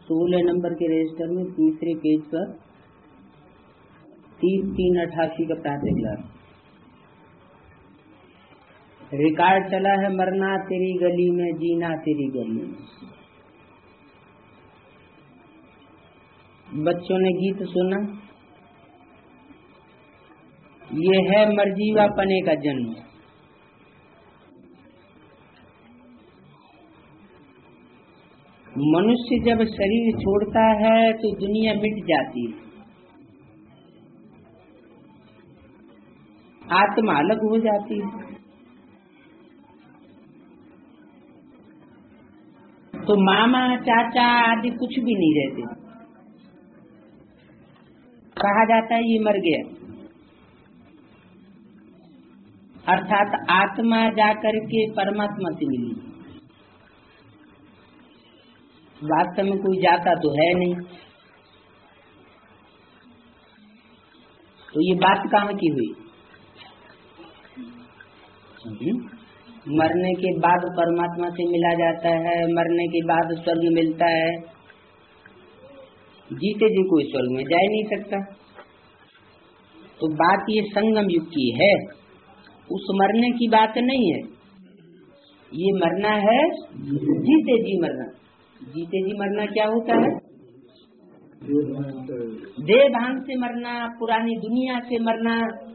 16 number के register में तीसरे पेज पर 3388 का प्रातः क्लास रिकॉर्ड चला है। मरना तेरी गली में, जीना तेरी गली में। बच्चों ने गीत सुना। ये है मरजीवा पने का जन्म। मनुष्य जब शरीर छोड़ता है तो दुनिया मिट जाती है, आत्मा अलग हो जाती है। तो मामा चाचा आदि कुछ भी नहीं रहते। कहा जाता है ये मर गया, अर्थात आत्मा जाकर के परमात्मा से मिली। वास्तव में कोई जाता तो है नहीं। तो ये बात कहाँ की हुई? मरने के बाद परमात्मा से मिला जाता है, मरने के बाद स्वर्ग मिलता है। जीते जी कोई स्वर्ग में जा ही नहीं सकता। तो बात ये संगम युग की है, उस मरने की बात नहीं है। ये मरना है जीते जी मरना। जीते जी मरना क्या होता है? देह भान से मरना, पुरानी दुनिया से मरना,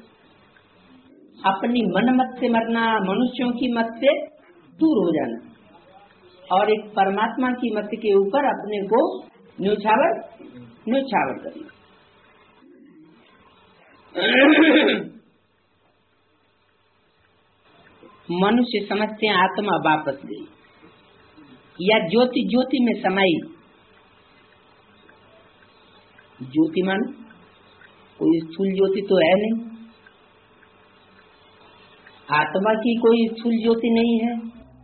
अपनी मन मत से मरना, मनुष्यों की मत से दूर हो जाना और एक परमात्मा की मत के ऊपर अपने को न्योछावर करना। मनुष्य समझते हैं आत्मा वापस गई या ज्योति ज्योति में समाई। ज्योति मान कोई स्थूल ज्योति तो है नहीं, आत्मा की कोई स्थूल ज्योति नहीं है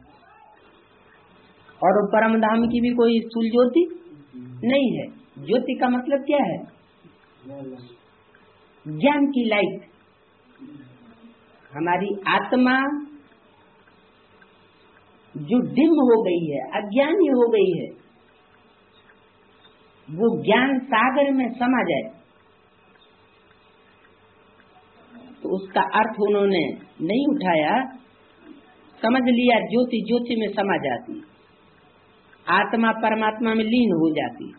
और परम धाम की भी कोई स्थूल ज्योति नहीं है। ज्योति का मतलब क्या है? ज्ञान की लाइट। हमारी आत्मा जो डिम हो गई है, अज्ञानी हो गई है, वो ज्ञान सागर में समा जाए। तो उसका अर्थ उन्होंने नहीं उठाया, समझ लिया ज्योति ज्योति में समा जाती, आत्मा परमात्मा में लीन हो जाती।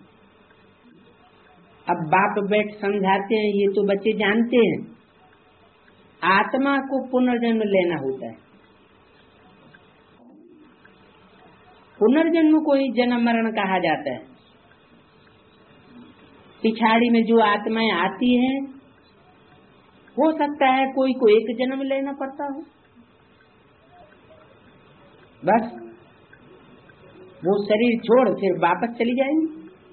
अब बाप बैठ समझाते हैं, ये तो बच्चे जानते हैं, आत्मा को पुनर्जन्म लेना होता है। पुनर्जन्म को ही जन्म मरण कहा जाता है। पिछाड़ी में जो आत्माएं आती हैं, हो सकता है कोई को एक जन्म लेना पड़ता हो, बस वो शरीर छोड़ फिर वापस चली जाएंगी।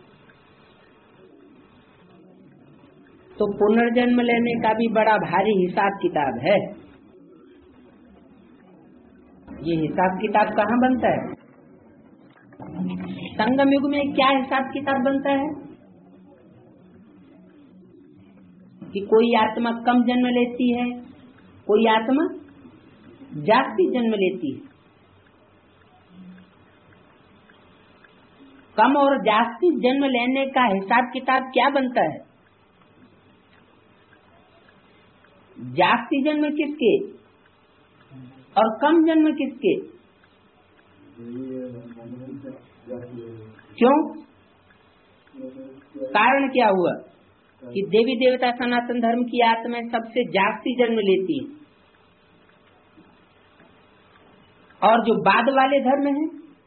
तो पुनर्जन्म लेने का भी बड़ा भारी हिसाब किताब है। ये हिसाब किताब कहाँ बनता है? संगम युग में क्या हिसाब किताब बनता है कि कोई आत्मा कम जन्म लेती है, कोई आत्मा जास्ती जन्म लेती है। कम और जास्ती जन्म लेने का हिसाब किताब क्या बनता है? जास्ती जन्म किसके और कम जन्म किसके? क्यों? कारण क्या हुआ कि देवी देवता सनातन धर्म की आत्माएं सबसे जास्ती जन्म लेती हैं और जो बाद वाले धर्म हैं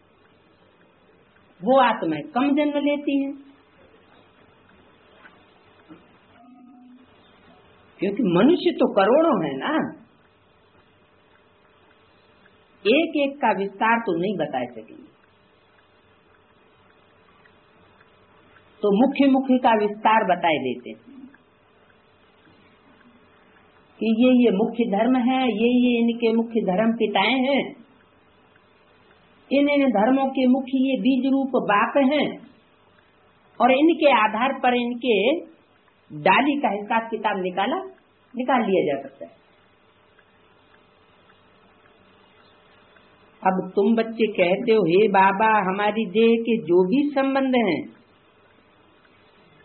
वो आत्माएं कम जन्म लेती हैं, क्योंकि मनुष्य तो करोड़ों है ना, एक एक का विस्तार तो नहीं बता सकेंगे। तो मुख्य मुख्य का विस्तार बताए देते कि ये मुख्य धर्म है, ये इनके मुख्य धर्म पिताएं हैं, इन धर्मों के मुख्य ये बीज रूप बाप हैं और इनके आधार पर इनके डाली का हिसाब किताब निकाल लिया जा सकता है। अब तुम बच्चे कहते हो, हे बाबा हमारी देह के जो भी संबंध हैं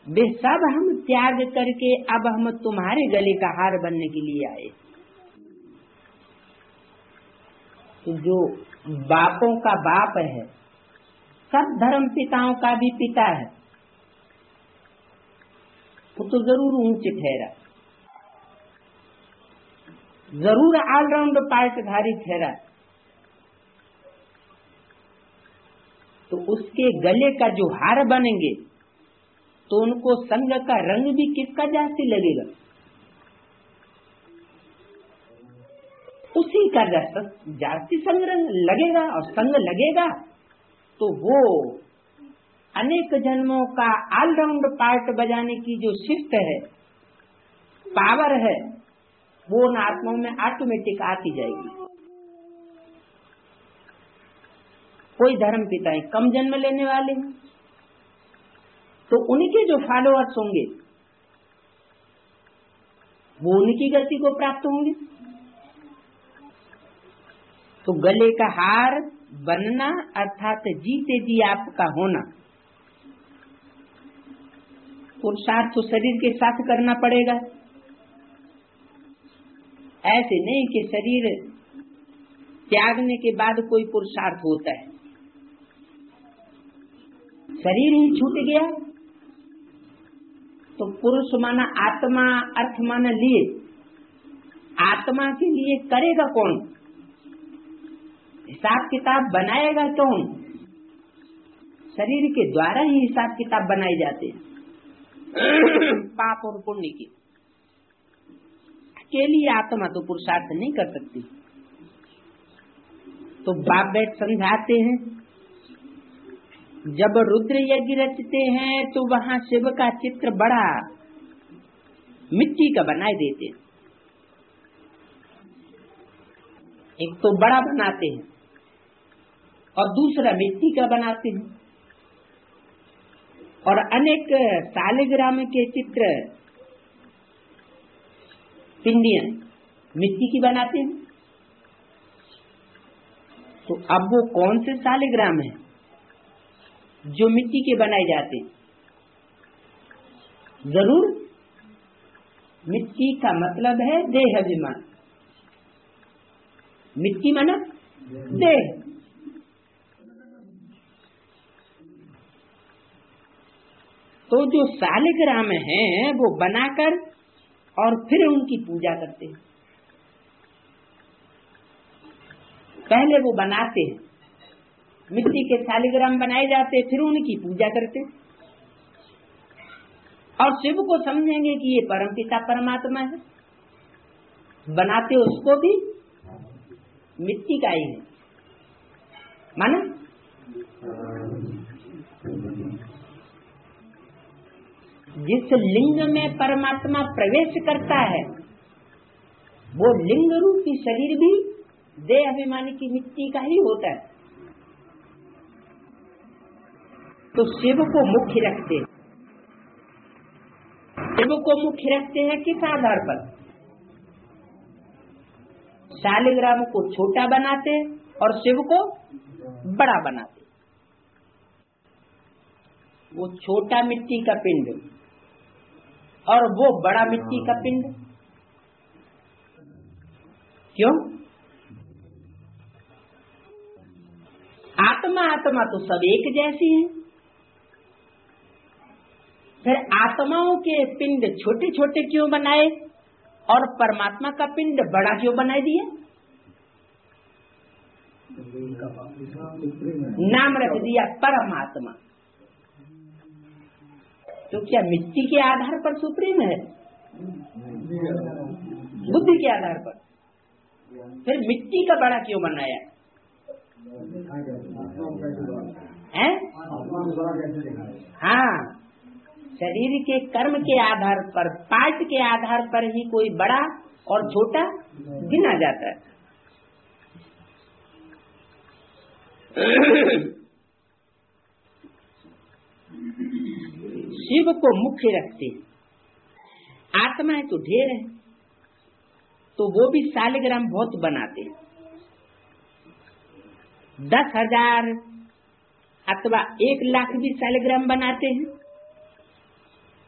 वे सब हम त्याग करके अब हम तुम्हारे गले का हार बनने के लिए आए। तो जो बापों का बाप है, सब धर्म पिताओं का भी पिता है, वो तो जरूर ऊंच ठहरा, जरूर ऑलराउंड पार्टधारी ठहरा। तो उसके गले का जो हार बनेंगे तो उनको संग का रंग भी किसका जास्ती लगेगा? उसी का जास्ती संग रंग लगेगा। और संग लगेगा तो वो अनेक जन्मों का ऑलराउंड पार्ट बजाने की जो शिफ्ट है, पावर है, वो उन आत्माओं में ऑटोमेटिक आती जाएगी। कोई धर्म पिता कम जन्म लेने वाले हैं तो उनके जो फॉलोअर्स होंगे वो उनकी गति को प्राप्त होंगे। तो गले का हार बनना अर्थात जीते जी आपका होना, पुरुषार्थ तो शरीर के साथ करना पड़ेगा। ऐसे नहीं कि शरीर त्यागने के बाद कोई पुरुषार्थ होता है। शरीर ही छूट गया तो पुरुष माना आत्मा, अर्थ माना लिए, आत्मा के लिए करेगा कौन? हिसाब किताब बनाएगा कौन? शरीर के द्वारा ही हिसाब किताब बनाए जाते हैं पाप और पुण्य की। अकेली आत्मा तो पुरुषार्थ नहीं कर सकती। तो बाप बैठ समझाते हैं, जब रुद्र यज्ञ रचते हैं तो वहाँ शिव का चित्र बड़ा मिट्टी का बनाए देते हैं। एक तो बड़ा बनाते हैं और दूसरा मिट्टी का बनाते हैं। और अनेक सालिग्राम के चित्र, पिंडियां मिट्टी की बनाते हैं। तो अब वो कौन से सालिग्राम है जो मिट्टी के बनाए जाते? जरूर मिट्टी का मतलब है देह अभिमान। मिट्टी माना देह। तो जो सालिग्राम हैं वो बनाकर और फिर उनकी पूजा करते हैं। पहले वो बनाते हैं, मिट्टी के सालिग्राम बनाए जाते, फिर उनकी पूजा करते और शिव को समझेंगे कि ये परमपिता परमात्मा है। बनाते उसको भी मिट्टी का ही है, माना जिस लिंग में परमात्मा प्रवेश करता है वो लिंग रूपी शरीर भी देह अभिमानी की मिट्टी का ही होता है। तो शिव को मुख्य रखते, शिव को मुख्य रखते हैं किस आधार पर? शालिग्राम को छोटा बनाते और शिव को बड़ा बनाते। वो छोटा मिट्टी का पिंड और वो बड़ा मिट्टी का पिंड। क्यों? आत्मा आत्मा तो सब एक जैसी है, फिर आत्माओं के पिंड छोटे छोटे क्यों बनाए और परमात्मा का पिंड बड़ा क्यों बनाए दिए? नाम रख दिया परमात्मा। तो क्या मिट्टी के आधार पर सुप्रीम है? बुद्धि के आधार पर। फिर मिट्टी का बड़ा क्यों बनाया है? हाँ, शरीर के कर्म के आधार पर, पार्ट के आधार पर ही कोई बड़ा और छोटा गिना जाता है। शिव को मुख्य रखते, आत्माएं तो ढेर है तो वो भी सालिग्राम बहुत बनाते, 10,000 अथवा 1 लाख भी सालिग्राम बनाते हैं।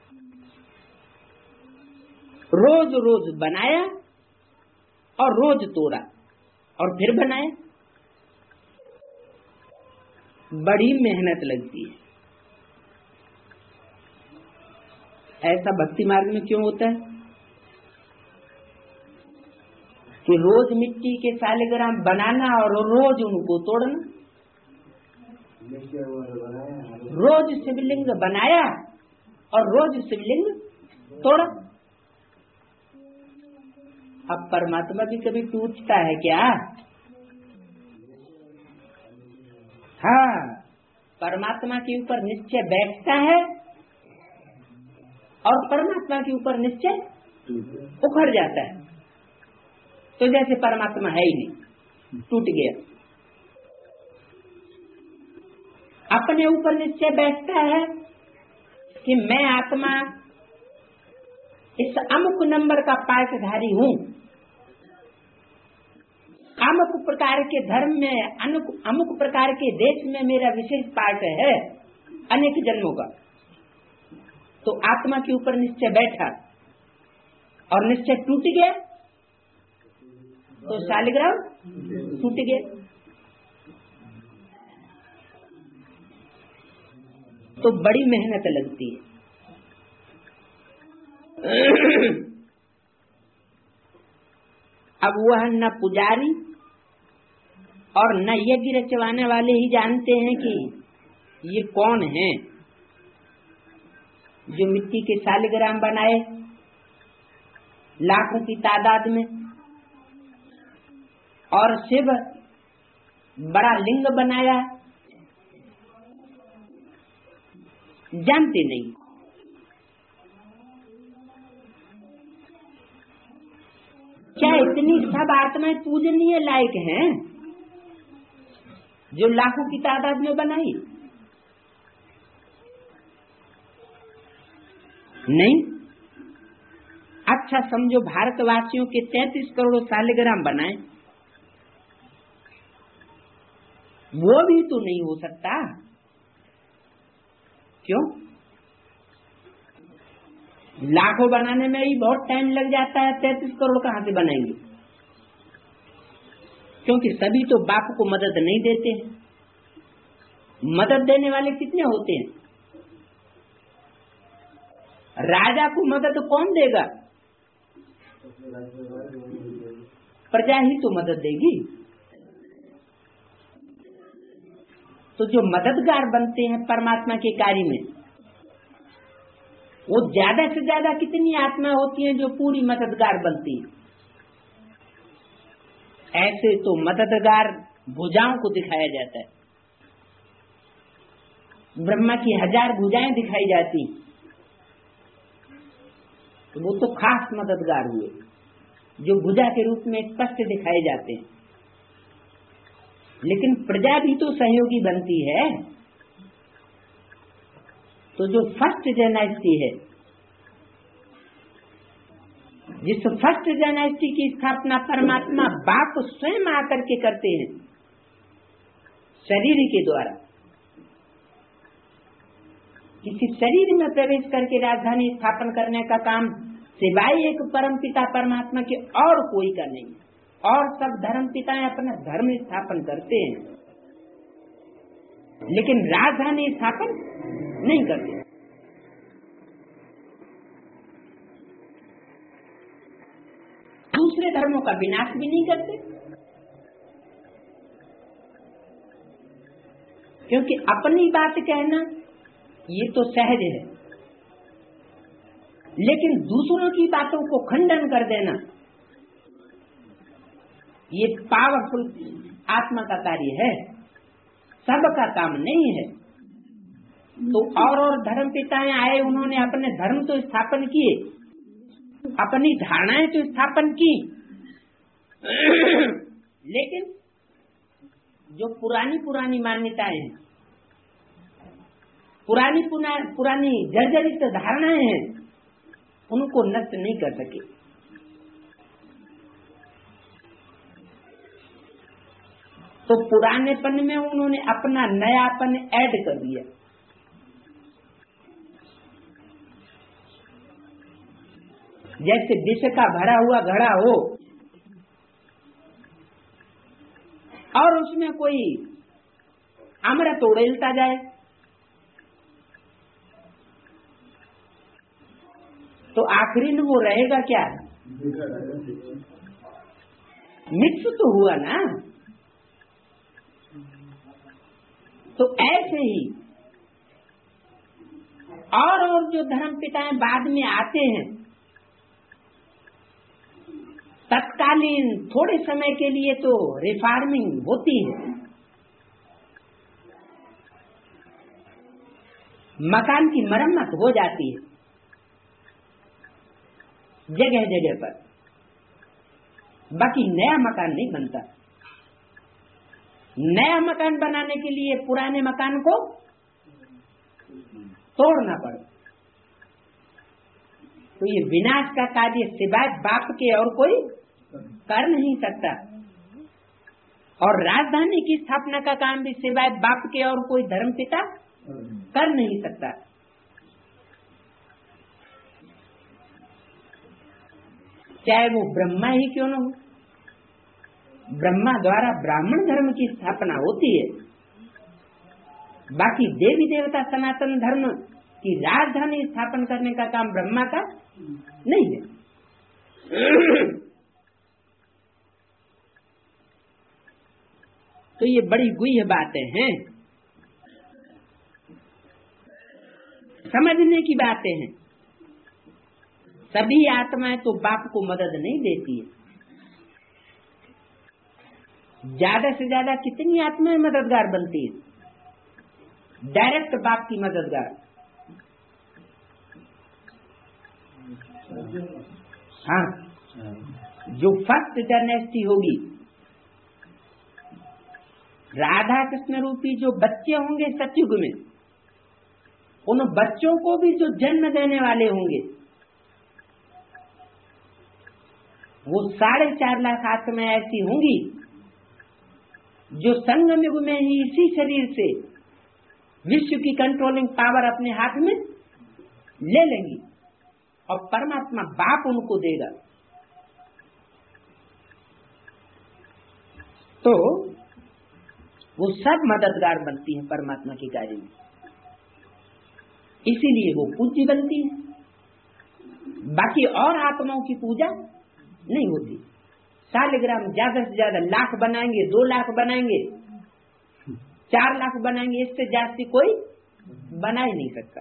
रोज रोज बनाया और रोज तोड़ा और फिर बनाया। बड़ी मेहनत लगती है। ऐसा भक्ति मार्ग में क्यों होता है कि रोज मिट्टी के सालिग्राम बनाना और रोज उनको तोड़ना। रोज शिवलिंग बनाया और रोज शिवलिंग तोड़ा। अब परमात्मा भी कभी टूटता है क्या? हाँ, परमात्मा के ऊपर निश्चय बैठता है और परमात्मा के ऊपर निश्चय उखड़ जाता है। तो जैसे परमात्मा है ही नहीं, टूट गया। अपने ऊपर निश्चय बैठता है कि मैं आत्मा इस अमुक नंबर का पाठधारी हूँ, अमुक प्रकार के धर्म में अमुक प्रकार के देश में मेरा विशेष पाठ है अनेक जन्मों का। तो आत्मा के ऊपर निश्चय बैठा और निश्चय टूट गया तो शालिग्राम टूट गया। तो बड़ी मेहनत लगती है। अब वह न पुजारी और न यज्ञ रचवाने वाले ही जानते हैं कि ये कौन है जो मिट्टी के शालिग्राम बनाए लाखों की तादाद में और शिव बड़ा लिंग बनाया, जानते नहीं। क्या इतनी सब आत्माएं पूजनीय लायक हैं जो लाखों की तादाद में बनाई? नहीं। अच्छा समझो भारतवासियों के 33 करोड़ शालिग्राम बनाए, वो भी तो नहीं हो सकता। क्यों? लाखों बनाने में ही बहुत टाइम लग जाता है, 33 करोड़ कहाँ से बनाएंगे? क्योंकि सभी तो बाप को मदद नहीं देते। मदद देने वाले कितने होते हैं? राजा को मदद कौन देगा? प्रजा ही तो मदद देगी। तो जो मददगार बनते हैं परमात्मा के कार्य में, वो ज्यादा से ज्यादा कितनी आत्मा होती हैं जो पूरी मददगार बनती है? ऐसे तो मददगार भुजाओं को दिखाया जाता है। ब्रह्मा की 1000 भुजाएं दिखाई जाती, तो वो तो खास मददगार हुए जो भुजा के रूप में स्पष्ट दिखाए जाते हैं। लेकिन प्रजा भी तो सहयोगी बनती है। तो जो फर्स्ट डायनेस्टी है, जिस फर्स्ट डायनेस्टी की स्थापना परमात्मा बाप स्वयं आकर के करते हैं शरीर के द्वारा, किसी शरीर में प्रवेश करके राजधानी स्थापन करने का काम सिवाय एक परम पिता परमात्मा के और कोई का नहीं। और सब धर्म पिताएं अपना धर्म स्थापन करते हैं, लेकिन राजधानी स्थापन नहीं करते। दूसरे धर्मों का विनाश भी नहीं करते, क्योंकि अपनी बात कहना ये तो सहज है, लेकिन दूसरों की बातों को खंडन कर देना ये पावरफुल आत्मा का कार्य है, सबका काम नहीं है। तो और धर्म पिताएं आए, उन्होंने अपने धर्म तो स्थापन किए, अपनी धारणाएं तो स्थापन की, लेकिन जो पुरानी पुरानी मान्यताएं हैं, पुरानी जर्जरित धारणाएं हैं, उनको नष्ट नहीं कर सके। तो पुरानेपन में उन्होंने अपना नयापन ऐड कर दिया। जैसे विष का भरा हुआ घड़ा हो और उसमें कोई अमृत उड़ेलता जाए तो आखिरी में वो रहेगा क्या? मिक्स तो हुआ ना। तो ऐसे ही और जो धर्म पिताएं बाद में आते हैं, तत्कालीन थोड़े समय के लिए तो रिफॉर्मिंग होती है, मकान की मरम्मत हो जाती है जगह जगह पर, बाकी नया मकान नहीं बनता। नया मकान बनाने के लिए पुराने मकान को तोड़ना पड़े। तो ये विनाश का कार्य सिवाय बाप के और कोई कर नहीं सकता, और राजधानी की स्थापना का काम भी सिवाय बाप के और कोई धर्मपिता कर नहीं सकता। चाहे वो ब्रह्मा ही क्यों न हो, ब्रह्मा द्वारा ब्राह्मण धर्म की स्थापना होती है, बाकी देवी देवता सनातन धर्म की राजधानी स्थापन करने का काम ब्रह्मा का नहीं है। तो ये बड़ी गुह्य बातें हैं, समझने की बातें हैं। सभी आत्माएं तो बाप को मदद नहीं देती है। ज्यादा से ज्यादा कितनी आत्माएं मददगार बनती है? डायरेक्ट बाप की मददगार। हाँ, जो फर्स्ट डायनेस्टी होगी, राधा कृष्ण रूपी जो बच्चे होंगे सतयुग में, उन बच्चों को भी जो जन्म देने वाले होंगे, वो 4.5 लाख आत्माएं ऐसी होंगी जो संगम युग में ही इसी शरीर से विश्व की कंट्रोलिंग पावर अपने हाथ में ले लेंगी और परमात्मा बाप उनको देगा। तो वो सब मददगार बनती हैं परमात्मा के कार्य में, इसीलिए वो पूज्य बनती है। बाकी और आत्माओं की पूजा नहीं होती। सालिग्राम ज्यादा से ज्यादा लाख बनाएंगे, 2 लाख बनाएंगे, 4 लाख बनाएंगे, इससे जास्ती कोई बना ही नहीं सकता।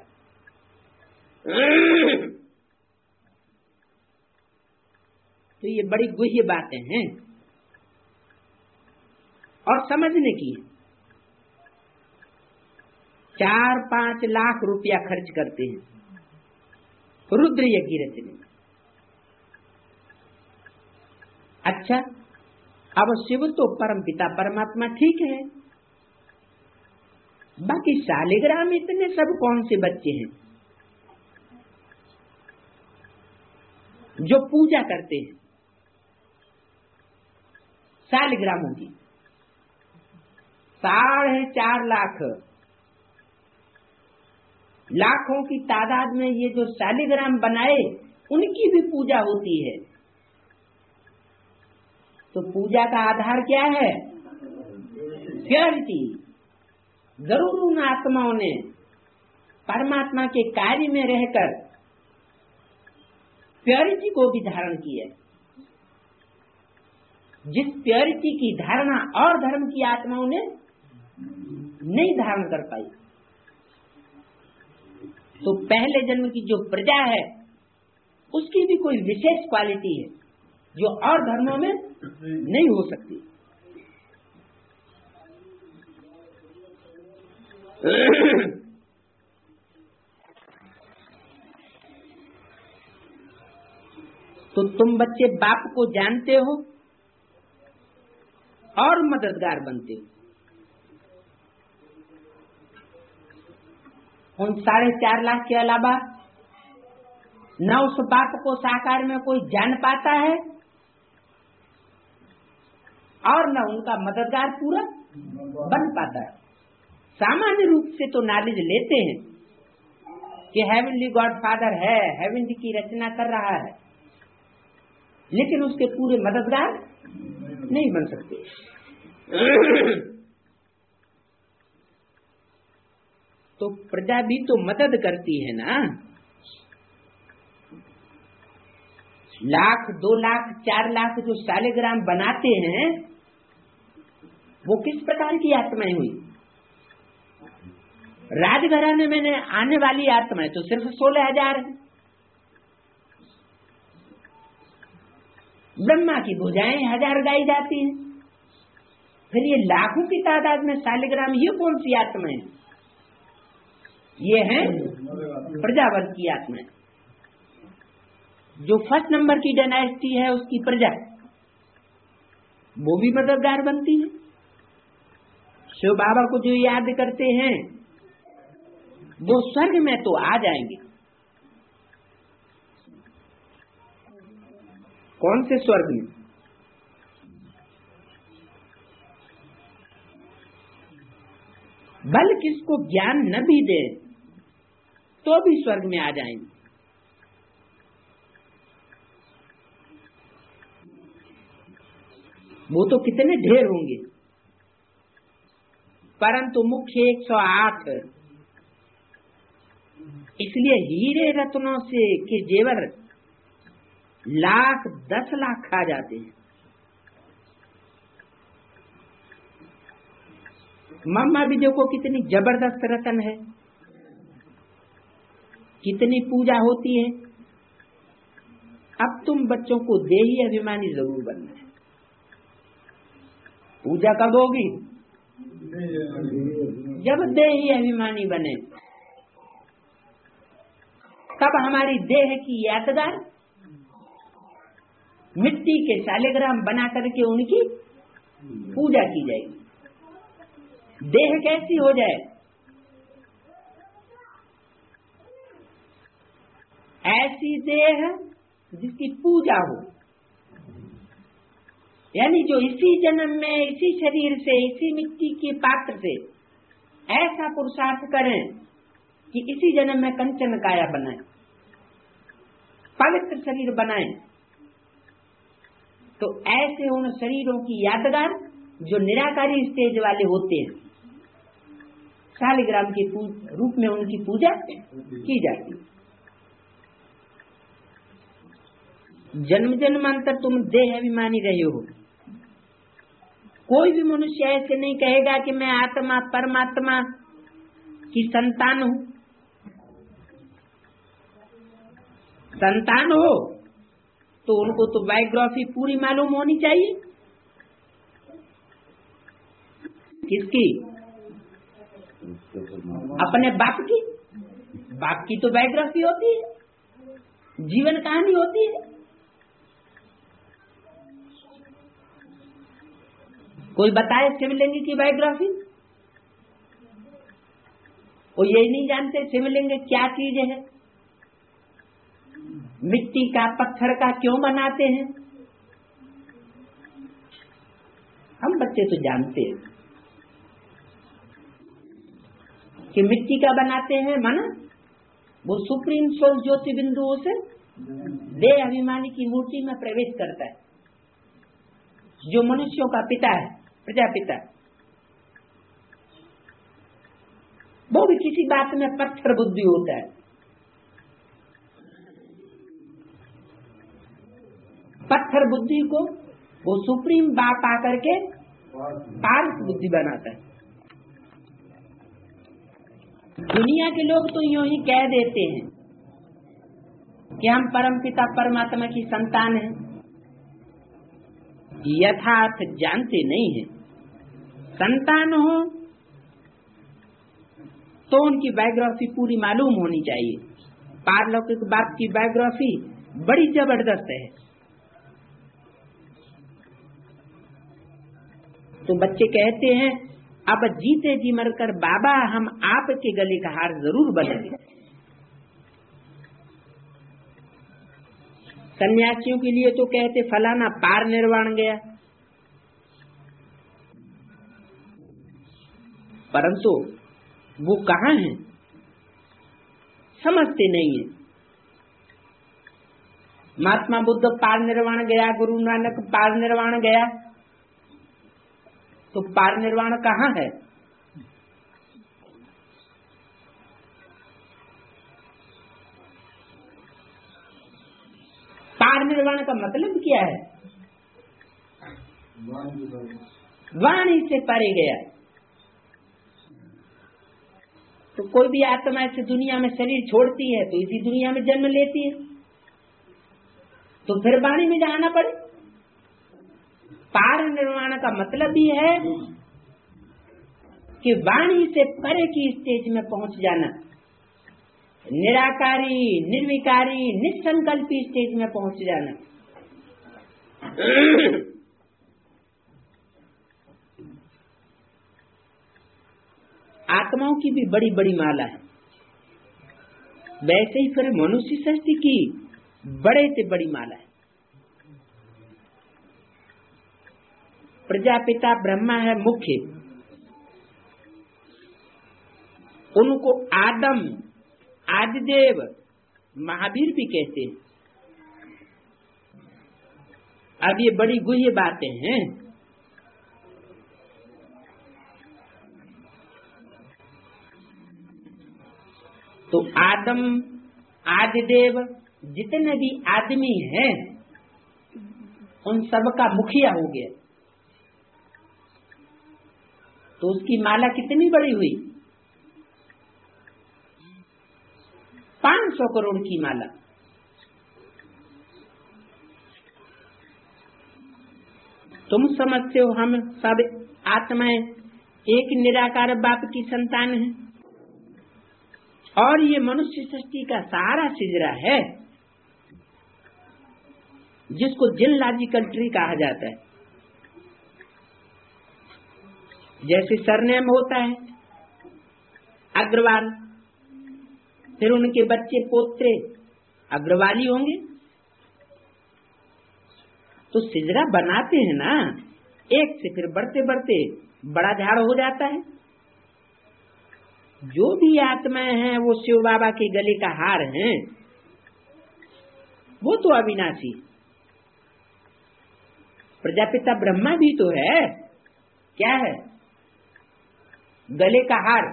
तो ये बड़ी गुह्य बातें हैं और समझने की। 4-5 लाख रुपया खर्च करते हैं रुद्र यज्ञ रचने। अच्छा, अब शिव तो परम पिता परमात्मा ठीक है, बाकी शालिग्राम इतने सब कौन से बच्चे हैं जो पूजा करते हैं शालिग्रामों की? 4.5 लाख लाखों की तादाद में ये जो शालिग्राम बनाए, उनकी भी पूजा होती है। तो पूजा का आधार क्या है? प्योरिटी। जरूर उन आत्माओं ने परमात्मा के कार्य में रहकर प्योरिटी को भी धारण किया। जिस प्योरिटी की धारणा और धर्म की आत्माओं ने नहीं धारण कर पाई। तो पहले जन्म की जो प्रजा है उसकी भी कोई विशेष क्वालिटी है जो और धर्मों में नहीं हो सकती। तो तुम बच्चे बाप को जानते हो और मददगार बनते हो। उन 4.5 लाख के अलावा न उस बाप को साकार में कोई जान पाता है और न उनका मददगार पूरा बन पाता है। सामान्य रूप से तो नॉलेज लेते हैं कि हेवनली गॉड फादर है, हेवन की रचना कर रहा है, लेकिन उसके पूरे मददगार नहीं बन सकते। तो प्रजा भी तो मदद करती है ना। 1 लाख 2 लाख 4 लाख जो शालिग्राम बनाते हैं वो किस प्रकार की आत्माएं हुई? राजघराने में आने वाली आत्माएं तो सिर्फ 16,000 है। ब्रह्मा की भुजाएं 1000 गाई जाती हैं। फिर ये लाखों की तादाद में शालिग्राम, ये कौन सी आत्मा है? ये है प्रजावर्ग की आत्मा। जो फर्स्ट नंबर की डायनेस्टी है उसकी प्रजा, वो भी मददगार बनती है। शिव बाबा को जो याद करते हैं वो स्वर्ग में तो आ जाएंगे। कौन से स्वर्ग में? बल किसको ज्ञान न भी दे तो भी स्वर्ग में आ जाएंगे। वो तो कितने ढेर होंगे, परंतु मुख्य 108। इसलिए हीरे रत्नों से के जेवर लाख 10 लाख खा जाते हैं। मम्मा भी देखो कितनी जबरदस्त रतन है, कितनी पूजा होती है। अब तुम बच्चों को देही अभिमानी जरूर बनना है। पूजा कब होगी? जब देही अभिमानी बने, तब हमारी देह की यादगार मिट्टी के शालिग्राम बना करके उनकी पूजा की जाएगी। देह कैसी हो जाए? ऐसी देह जिसकी पूजा हो, यानी जो इसी जन्म में इसी शरीर से, इसी मिट्टी के पात्र से ऐसा पुरुषार्थ करें कि इसी जन्म में कंचन काया बनाए, पवित्र शरीर बनाए। तो ऐसे उन शरीरों की यादगार जो निराकारी स्टेज वाले होते हैं, शालिग्राम के रूप में उनकी पूजा की जाती है। जन्म जन्मांतर तुम देह अभिमानी रहे हो। कोई भी मनुष्य ऐसे नहीं कहेगा कि मैं आत्मा परमात्मा की संतान हूं। संतान हो तो उनको तो बायोग्राफी पूरी मालूम होनी चाहिए। किसकी? अपने बाप की। बाप की तो बायोग्राफी होती है, जीवन कहानी होती है। कोई बताए शिवलिंग की बायोग्राफी? वो यही नहीं जानते शिवलिंग क्या चीज है, मिट्टी का पत्थर का क्यों बनाते हैं। हम बच्चे तो जानते हैं कि मिट्टी का बनाते हैं, माना वो सुप्रीम सोल ज्योति बिंदुओं से देह अभिमानी की मूर्ति में प्रवेश करता है, जो मनुष्यों का पिता है, प्रजापिता। वो भी किसी बात में पत्थर बुद्धि होता है। पत्थर बुद्धि को वो सुप्रीम बाप आकर के पारस बुद्धि बनाता है। दुनिया के लोग तो यूं ही कह देते हैं कि हम परमपिता परमात्मा की संतान हैं, यथार्थ जानते नहीं है। संतान हो तो उनकी बायोग्राफी पूरी मालूम होनी चाहिए। पारलौकिक बाप की बायोग्राफी बड़ी जबरदस्त है। तो बच्चे कहते हैं अब जीते जी मरकर बाबा हम आपके गले का हार जरूर बनेंगे। सन्यासियों के लिए तो कहते फलाना पार निर्वाण गया, परंतु वो कहाँ है समझते नहीं है। महात्मा बुद्ध पार निर्वाण गया, गुरु नानक पार निर्वाण गया, तो पार निर्वाण कहाँ है? पार निर्वाण का मतलब क्या है? वाणी से परे गया। तो कोई भी आत्मा ऐसे दुनिया में शरीर छोड़ती है तो इसी दुनिया में जन्म लेती है, तो फिर वाणी में जाना पड़े। पार निर्वाण का मतलब भी है कि वाणी से परे की स्टेज में पहुंच जाना, निराकारी, निर्विकारी, निसंकल्पी स्टेज में पहुंच जाना। आत्माओं की भी बड़ी बड़ी माला है, वैसे ही फिर मनुष्य सृष्टि की बड़े से बड़ी माला है। प्रजापिता ब्रह्मा है मुख्य, उनको आदम, आदिदेव, महावीर भी कहते हैं। अब ये बड़ी गुह्य बातें हैं। तो आदम, आदिदेव, जितने भी आदमी हैं उन सब का मुखिया हो गया। तो उसकी माला कितनी बड़ी हुई? 500 करोड़ की माला। तुम समझते हो हम सब आत्माएं एक निराकार बाप की संतान हैं, और ये मनुष्य सृष्टि का सारा सिजरा है, जिसको जिनलॉजिकल ट्री कहा जाता है। जैसे सरनेम होता है अग्रवाल, फिर उनके बच्चे पोते अग्रवाली होंगे। तो सिजरा बनाते हैं ना, एक से फिर बढ़ते बढ़ते बड़ा झाड़ हो जाता है। जो भी आत्माएं हैं वो शिव बाबा के गले का हार हैं, वो तो अविनाशी। प्रजापिता ब्रह्मा भी तो है, क्या है? गले का हार।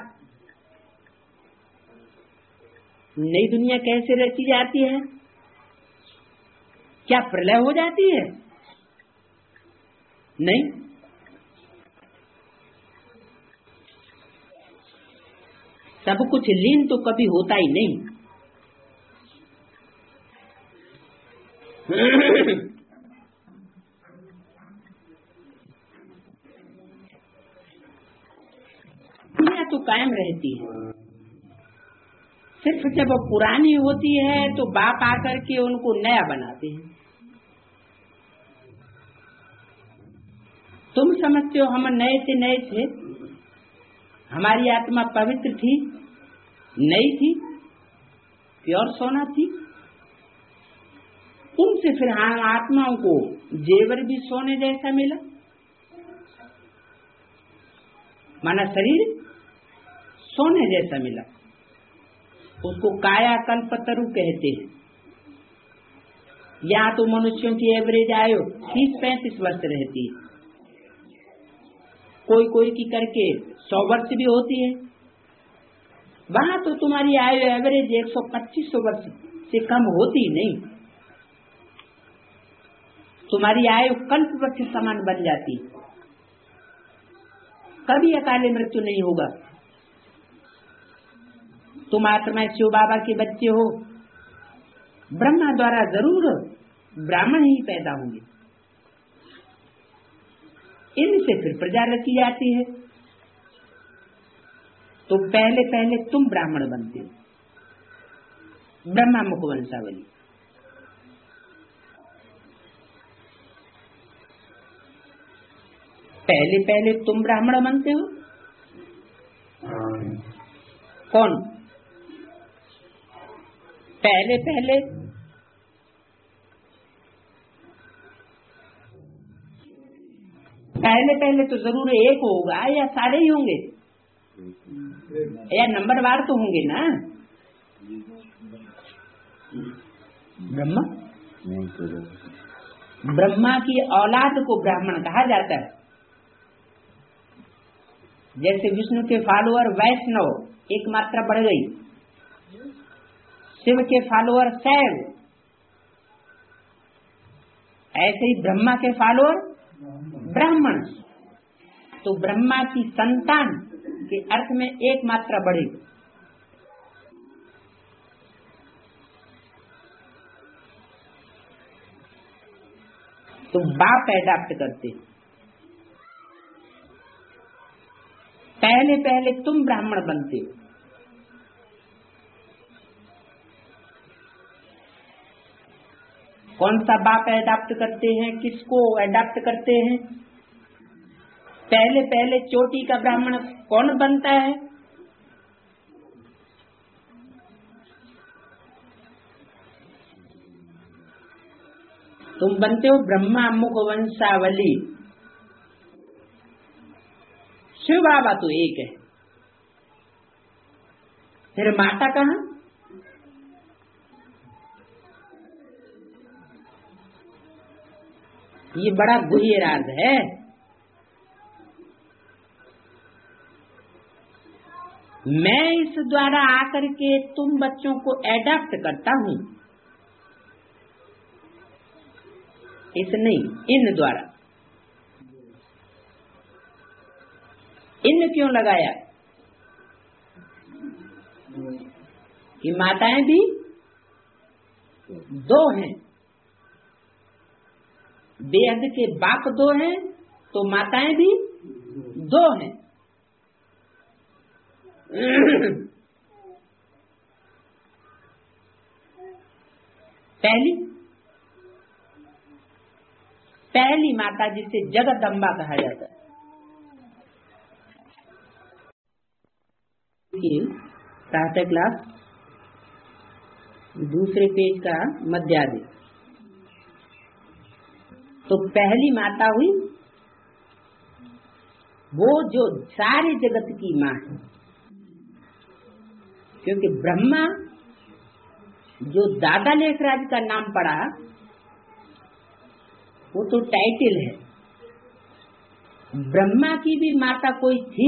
नई दुनिया कैसे रची जाती है? क्या प्रलय हो जाती है? नहीं, सब कुछ लीन तो कभी होता ही नहीं। दुनिया तो कायम रहती है, सिर्फ जब पुरानी होती है तो बाप आकर के उनको नया बनाते हैं। तुम समझते हो हम नए से नए थे, हमारी आत्मा पवित्र थी, नई थी, प्योर सोना थी। उनसे फिर हम आत्माओं को जेवर भी सोने जैसा मिला, माना शरीर सोने जैसा मिला। उसको काया कल्पतरु कहते हैं। यहाँ तो मनुष्यों की एवरेज आयु 30-35 वर्ष रहती है, कोई कोई की करके 100 वर्ष भी होती है। वहां तो तुम्हारी आयु एवरेज 125 वर्ष से कम होती नहीं। तुम्हारी आयु कल्प वृक्ष समान बन जाती, कभी अकाले मृत्यु नहीं होगा। तुम आत्मा शिव बाबा के बच्चे हो, ब्रह्मा द्वारा जरूर ब्राह्मण ही पैदा होंगे, इनसे फिर प्रजा रची जाती है। तो पहले पहले तुम ब्राह्मण बनते हो, ब्रह्मा मुख वंशावली। पहले पहले तुम ब्राह्मण बनते हो। कौन पहले पहले? पहले पहले तो जरूर एक होगा या सारे ही होंगे, या नंबरवार तो होंगे ना। ब्रह्मा ब्रह्मा की औलाद को ब्राह्मण कहा जाता है। जैसे विष्णु के फॉलोअर वैष्णव एक मात्रा बढ़ गई, शिव के फॉलोअर शैव, ऐसे ही ब्रह्मा के फॉलोअर ब्राह्मण। तो ब्रह्मा की संतान के अर्थ में एक मात्रा बढ़ेगी। तो बाप एडाप्ट करते, पहले पहले तुम ब्राह्मण बनते हो। कौन सा बाप एडाप्ट करते हैं, किसको एडाप्ट करते हैं? पहले पहले चोटी का ब्राह्मण कौन बनता है? तुम बनते हो ब्रह्मा मुख वंशावली। शिव बाबा तो एक है, फिर माता कहाँ? ये बड़ा गुह्य राज है। मैं इस द्वारा आकर के तुम बच्चों को एडाप्ट करता हूँ, इस नहीं, इन द्वारा। इन क्यों लगाया? कि माताएं भी दो हैं, बेहद के बाप दो हैं तो माताएं भी दो हैं। पहली माता जिसे जगदम्बा कहा जाता है। प्रातः क्लास दूसरे पेज का मध्यादि। तो पहली माता हुई वो जो सारे जगत की माँ है, क्योंकि ब्रह्मा जो दादा लेखराज का नाम पड़ा वो तो टाइटल है। ब्रह्मा की भी माता कोई थी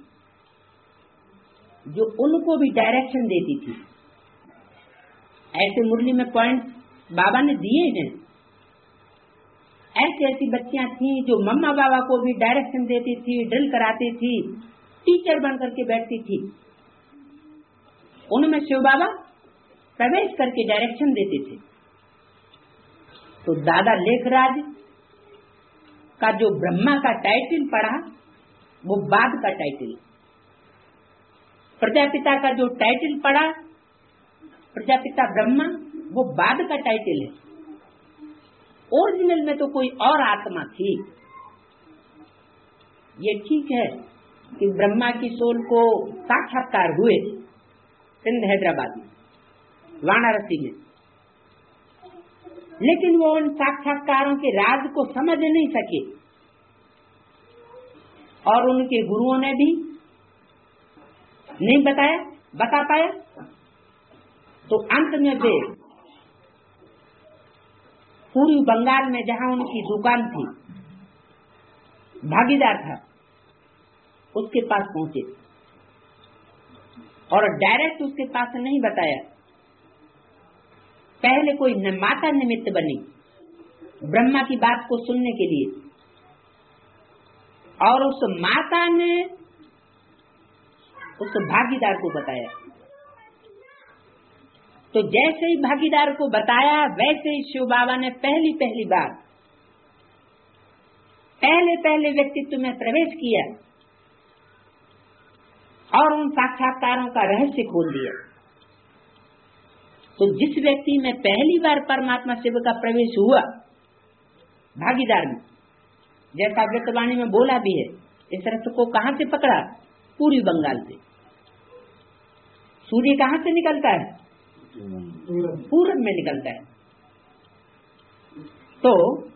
जो उनको भी डायरेक्शन देती थी। ऐसे मुरली में पॉइंट बाबा ने दिए हैं। ऐसी ऐसी बच्चियां थी जो मम्मा बाबा को भी डायरेक्शन देती थी, ड्रिल कराती थी, टीचर बन करके बैठती थी। उनमें शिव बाबा प्रवेश करके डायरेक्शन देते थे। तो दादा लेखराज का जो ब्रह्मा का टाइटल पड़ा वो बाद का टाइटल। प्रजापिता का जो टाइटल पड़ा प्रजापिता ब्रह्मा, वो बाद का टाइटल है। ओरिजिनल में तो कोई और आत्मा थी। ये ठीक है कि ब्रह्मा की सोल को साक्षात्कार हुए सिंध हैदराबाद में, वाराणसी में, लेकिन वो उन साक्षात्कारों के राज को समझ नहीं सके और उनके गुरुओं ने भी नहीं बता पाया। तो अंत में वे पूर्वी बंगाल में जहां उनकी दुकान थी, भागीदार था, उसके पास पहुंचे और डायरेक्ट उसके पास नहीं बताया। पहले कोई माता निमित्त बनी ब्रह्मा की बात को सुनने के लिए, और उस माता ने उस भागीदार को बताया। तो जैसे ही भागीदार को बताया, वैसे ही शिव बाबा ने पहली बार पहले व्यक्तित्व में प्रवेश किया और उन साक्षात्कारों का रहस्य खोल दिया। तो जिस व्यक्ति में पहली बार परमात्मा शिव का प्रवेश हुआ भागीदार में, जैसा वृत्तवाणी में बोला भी है, इस रथ को कहां से पकड़ा? पूर्वी बंगाल से। सूर्य कहां से निकलता है? पूरब में निकलता है। तो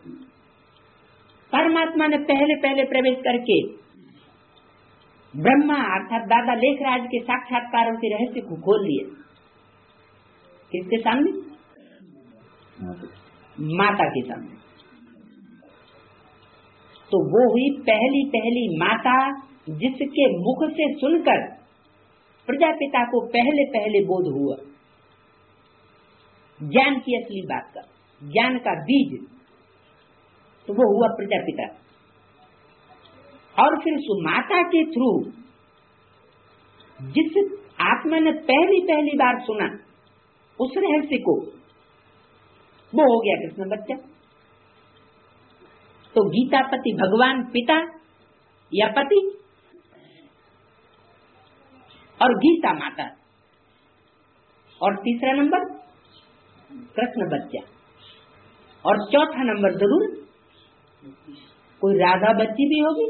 परमात्मा ने पहले प्रवेश करके ब्रह्मा अर्थात दादा लेखराज के साक्षात्कारों के रहस्य को खोल दिया। किसके सामने? माता के सामने। तो वो हुई पहली पहली माता जिसके मुख से सुनकर प्रजापिता को पहले पहले बोध हुआ ज्ञान की असली बात का, ज्ञान का बीज। तो वो हुआ प्रजापिता। और फिर उस माता के थ्रू जिस आत्मा ने पहली पहली बार सुना उस रहस्य को, वो हो गया कृष्ण बच्चा। तो गीतापति भगवान पिता या पति, और गीता माता, और तीसरा नंबर कृष्ण बच्चा, और चौथा नंबर जरूर कोई राधा बच्ची भी होगी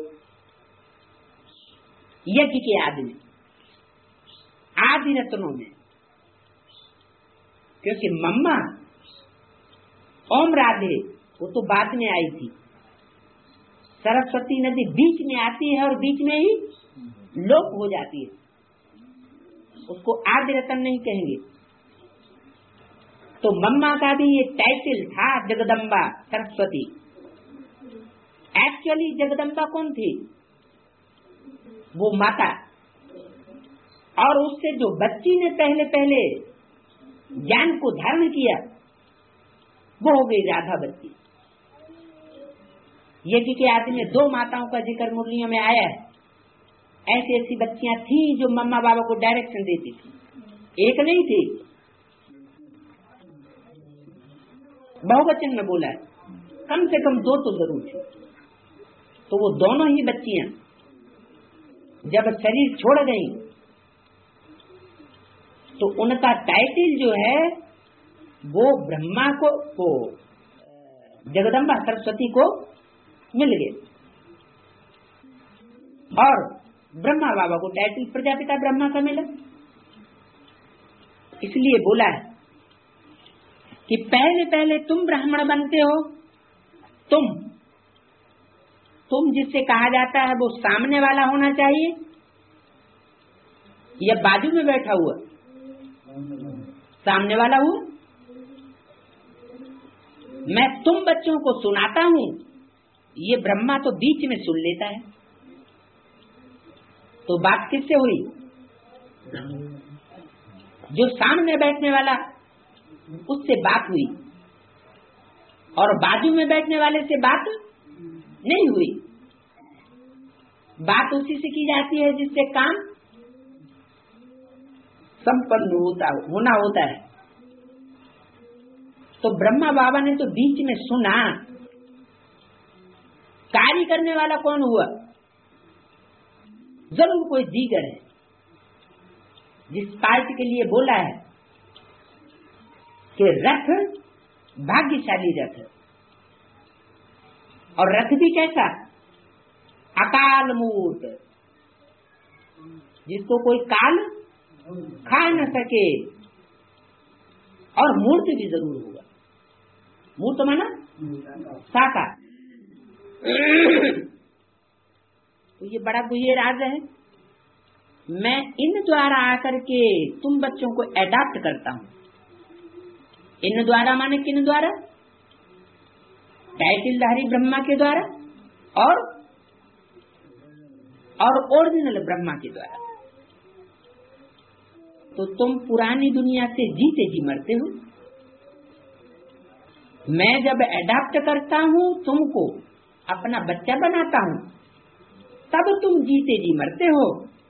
यज्ञ के आदि में, आदि रत्नों में। क्योंकि मम्मा ओम राधे वो तो बाद में आई थी। सरस्वती नदी बीच में आती है और बीच में ही लोप हो जाती है, उसको आदि रत्न नहीं कहेंगे। तो मम्मा का भी ये टाइटल था जगदम्बा सरस्वती। एक्चुअली जगदम्बा कौन थी? वो माता। और उससे जो बच्ची ने पहले पहले ज्ञान को धारण किया वो हो गई राधा बच्ची। यज्ञ के आदि में दो माताओं का जिक्र मुरलियों में आया है। ऐसी ऐसी बच्चियां थी जो मम्मा बाबा को डायरेक्शन देती थी, एक नहीं थी, बहुवचन में बोला है, कम से कम दो तो जरूर थे। तो वो दोनों ही बच्चियां जब शरीर छोड़ गई तो उनका टाइटल जो है वो ब्रह्मा को जगदम्बा सरस्वती को मिल गए, और ब्रह्मा बाबा को टाइटल प्रजापिता ब्रह्मा का मिला। इसलिए बोला है कि पहले पहले तुम ब्राह्मण बनते हो। तुम जिससे कहा जाता है वो सामने वाला होना चाहिए या बाजू में बैठा हुआ? सामने वाला हुआ। मैं तुम बच्चों को सुनाता हूँ, ये ब्रह्मा तो बीच में सुन लेता है। तो बात किससे हुई? जो सामने बैठने वाला उससे बात हुई, और बाजू में बैठने वाले से बात नहीं हुई। बात उसी से की जाती है जिससे काम संपन्न होना होता है। तो ब्रह्मा बाबा ने तो बीच में सुना। कार्य करने वाला कौन हुआ? जरूर कोई दीगर है जिस पार्टी के लिए बोला है कि रथ भाग्यशाली रथ है। और रथ भी कैसा? अकाल मूर्त, जिसको कोई काल खा न सके, और मूर्त भी जरूर होगा। मूर्त माना साका। तो ये बड़ा गुह्य राज है। मैं इन द्वारा आकर के तुम बच्चों को एडाप्ट करता हूँ। इन द्वारा माने किन द्वारा? टाइटलधारी ब्रह्मा के द्वारा और ओरिजिनल ब्रह्मा के द्वारा। तो तुम पुरानी दुनिया से जीते जी मरते हो। मैं जब एडाप्ट करता हूँ, तुमको अपना बच्चा बनाता हूँ, तब तुम जीते जी मरते हो।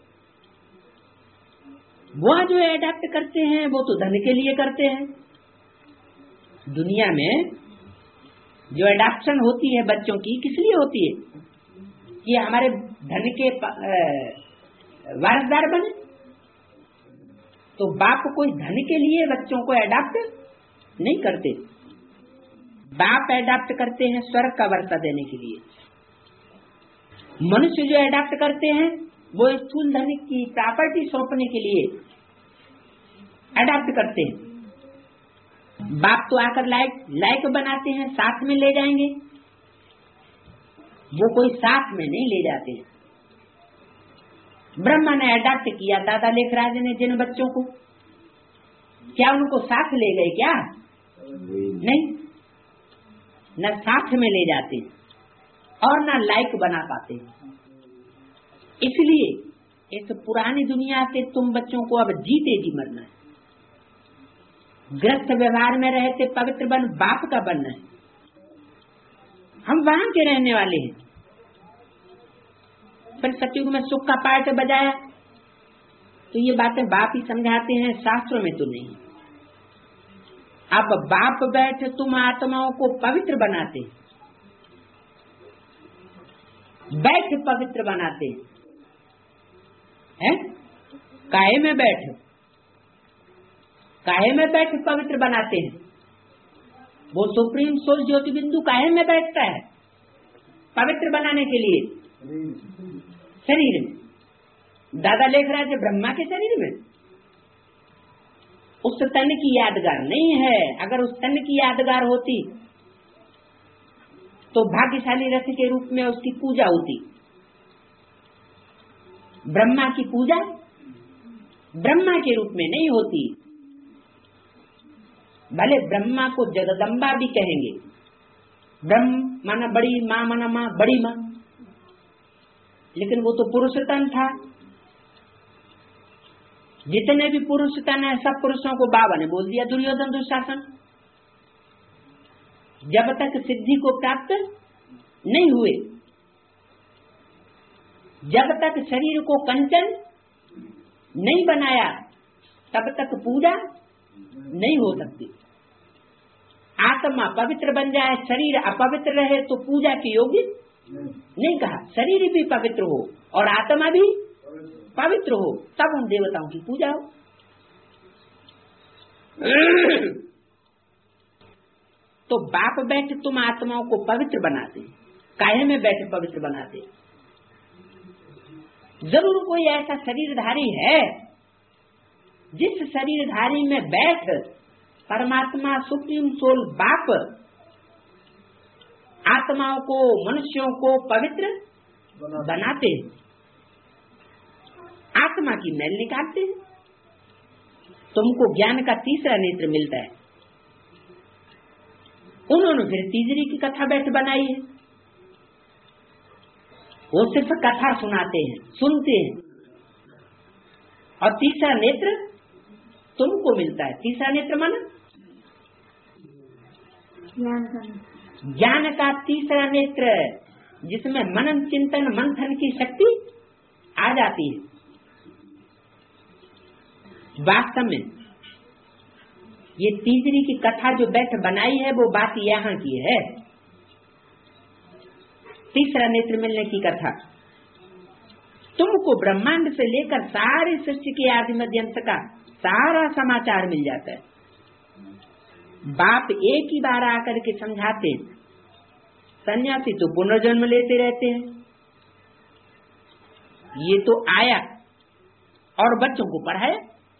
वो जो एडाप्ट करते हैं वो तो धन के लिए करते हैं। दुनिया में जो एडाप्शन होती है बच्चों की, किस लिए होती है? कि हमारे धन के वारसदार बने। तो बाप कोई धन के लिए बच्चों को एडाप्ट नहीं करते। बाप एडाप्ट करते हैं स्वर्ग का वर्षा देने के लिए। मनुष्य जो एडाप्ट करते हैं वो स्थूल धन की प्रॉपर्टी सौंपने के लिए एडाप्ट करते हैं। बाप तो आकर लायक बनाते हैं, साथ में ले जाएंगे। वो कोई साथ में नहीं ले जाते। ब्रह्मा ने एडाप्ट किया दादा लेखराज ने जिन बच्चों को, क्या उनको साथ ले गए? क्या नहीं। न साथ में ले जाते और न लाइक बना पाते। इसलिए इस पुरानी दुनिया से तुम बच्चों को अब जीते जी मरना है। ग्रस्त व्यवहार में रहते पवित्र बन बाप का बनना है। हम वहां के रहने वाले हैं। फिर सतयुग में सुख का पाठ बजाया तो ये बातें बाप ही समझाते हैं, शास्त्रों में तो नहीं। अब बाप बैठ तुम आत्माओं को पवित्र बनाते, बैठ पवित्र बनाते हैं। काहे में बैठ, काहे में बैठ पवित्र बनाते हैं। वो सुप्रीम सोल ज्योति बिंदु काहे में बैठता है पवित्र बनाने के लिए? शरीर में। दादा लिख रहा है ब्रह्मा के शरीर में उस तन की यादगार नहीं है। अगर उस तन की यादगार होती तो भाग्यशाली रथ के रूप में उसकी पूजा होती। ब्रह्मा की पूजा ब्रह्मा के रूप में नहीं होती। भले ब्रह्मा को जगदम्बा भी कहेंगे, ब्रह्म माना बड़ी माँ, माना माँ बड़ी माँ, लेकिन वो तो पुरुष तन था। जितने भी पुरुष तन है सब पुरुषों को बाबा ने बोल दिया दुर्योधन दुशासन। जब तक सिद्धि को प्राप्त नहीं हुए, जब तक शरीर को कंचन नहीं बनाया, तब तक पूजा नहीं हो सकती। आत्मा पवित्र बन जाए, शरीर अपवित्र रहे तो पूजा के योग्य नहीं कहा। शरीर भी पवित्र हो और आत्मा भी पवित्र हो तब उन देवताओं की पूजा हो। तो बाप बैठ तुम आत्माओं को पवित्र बनाते, काहे में बैठ पवित्र बनाते। जरूर कोई ऐसा शरीरधारी है जिस शरीरधारी में बैठ परमात्मा सुप्रीम सोल बाप आत्माओं को, मनुष्यों को पवित्र बनाते, आत्मा की मैल निकालते। तुमको ज्ञान का तीसरा नेत्र मिलता है। उन्होंने फिर तीसरी की कथा बैठ बनाई है। वो सिर्फ कथा सुनाते हैं, सुनते हैं, और तीसरा नेत्र तुमको मिलता है। तीसरा नेत्र माना ज्ञान का तीसरा नेत्र, जिसमें मनन चिंतन मंथन की शक्ति आ जाती है। वास्तव में ये तीसरी की कथा जो बैठ बनाई है वो बात यहाँ की है। तीसरा नेत्र मिलने की कथा तुमको ब्रह्मांड से लेकर सारी सृष्टि के आदि मध्य अंत का सारा समाचार मिल जाता है। बाप एक ही बार आकर के समझाते हैं। सन्यासी तो पुनर्जन्म लेते रहते हैं। ये तो आया और बच्चों को पढ़ाया,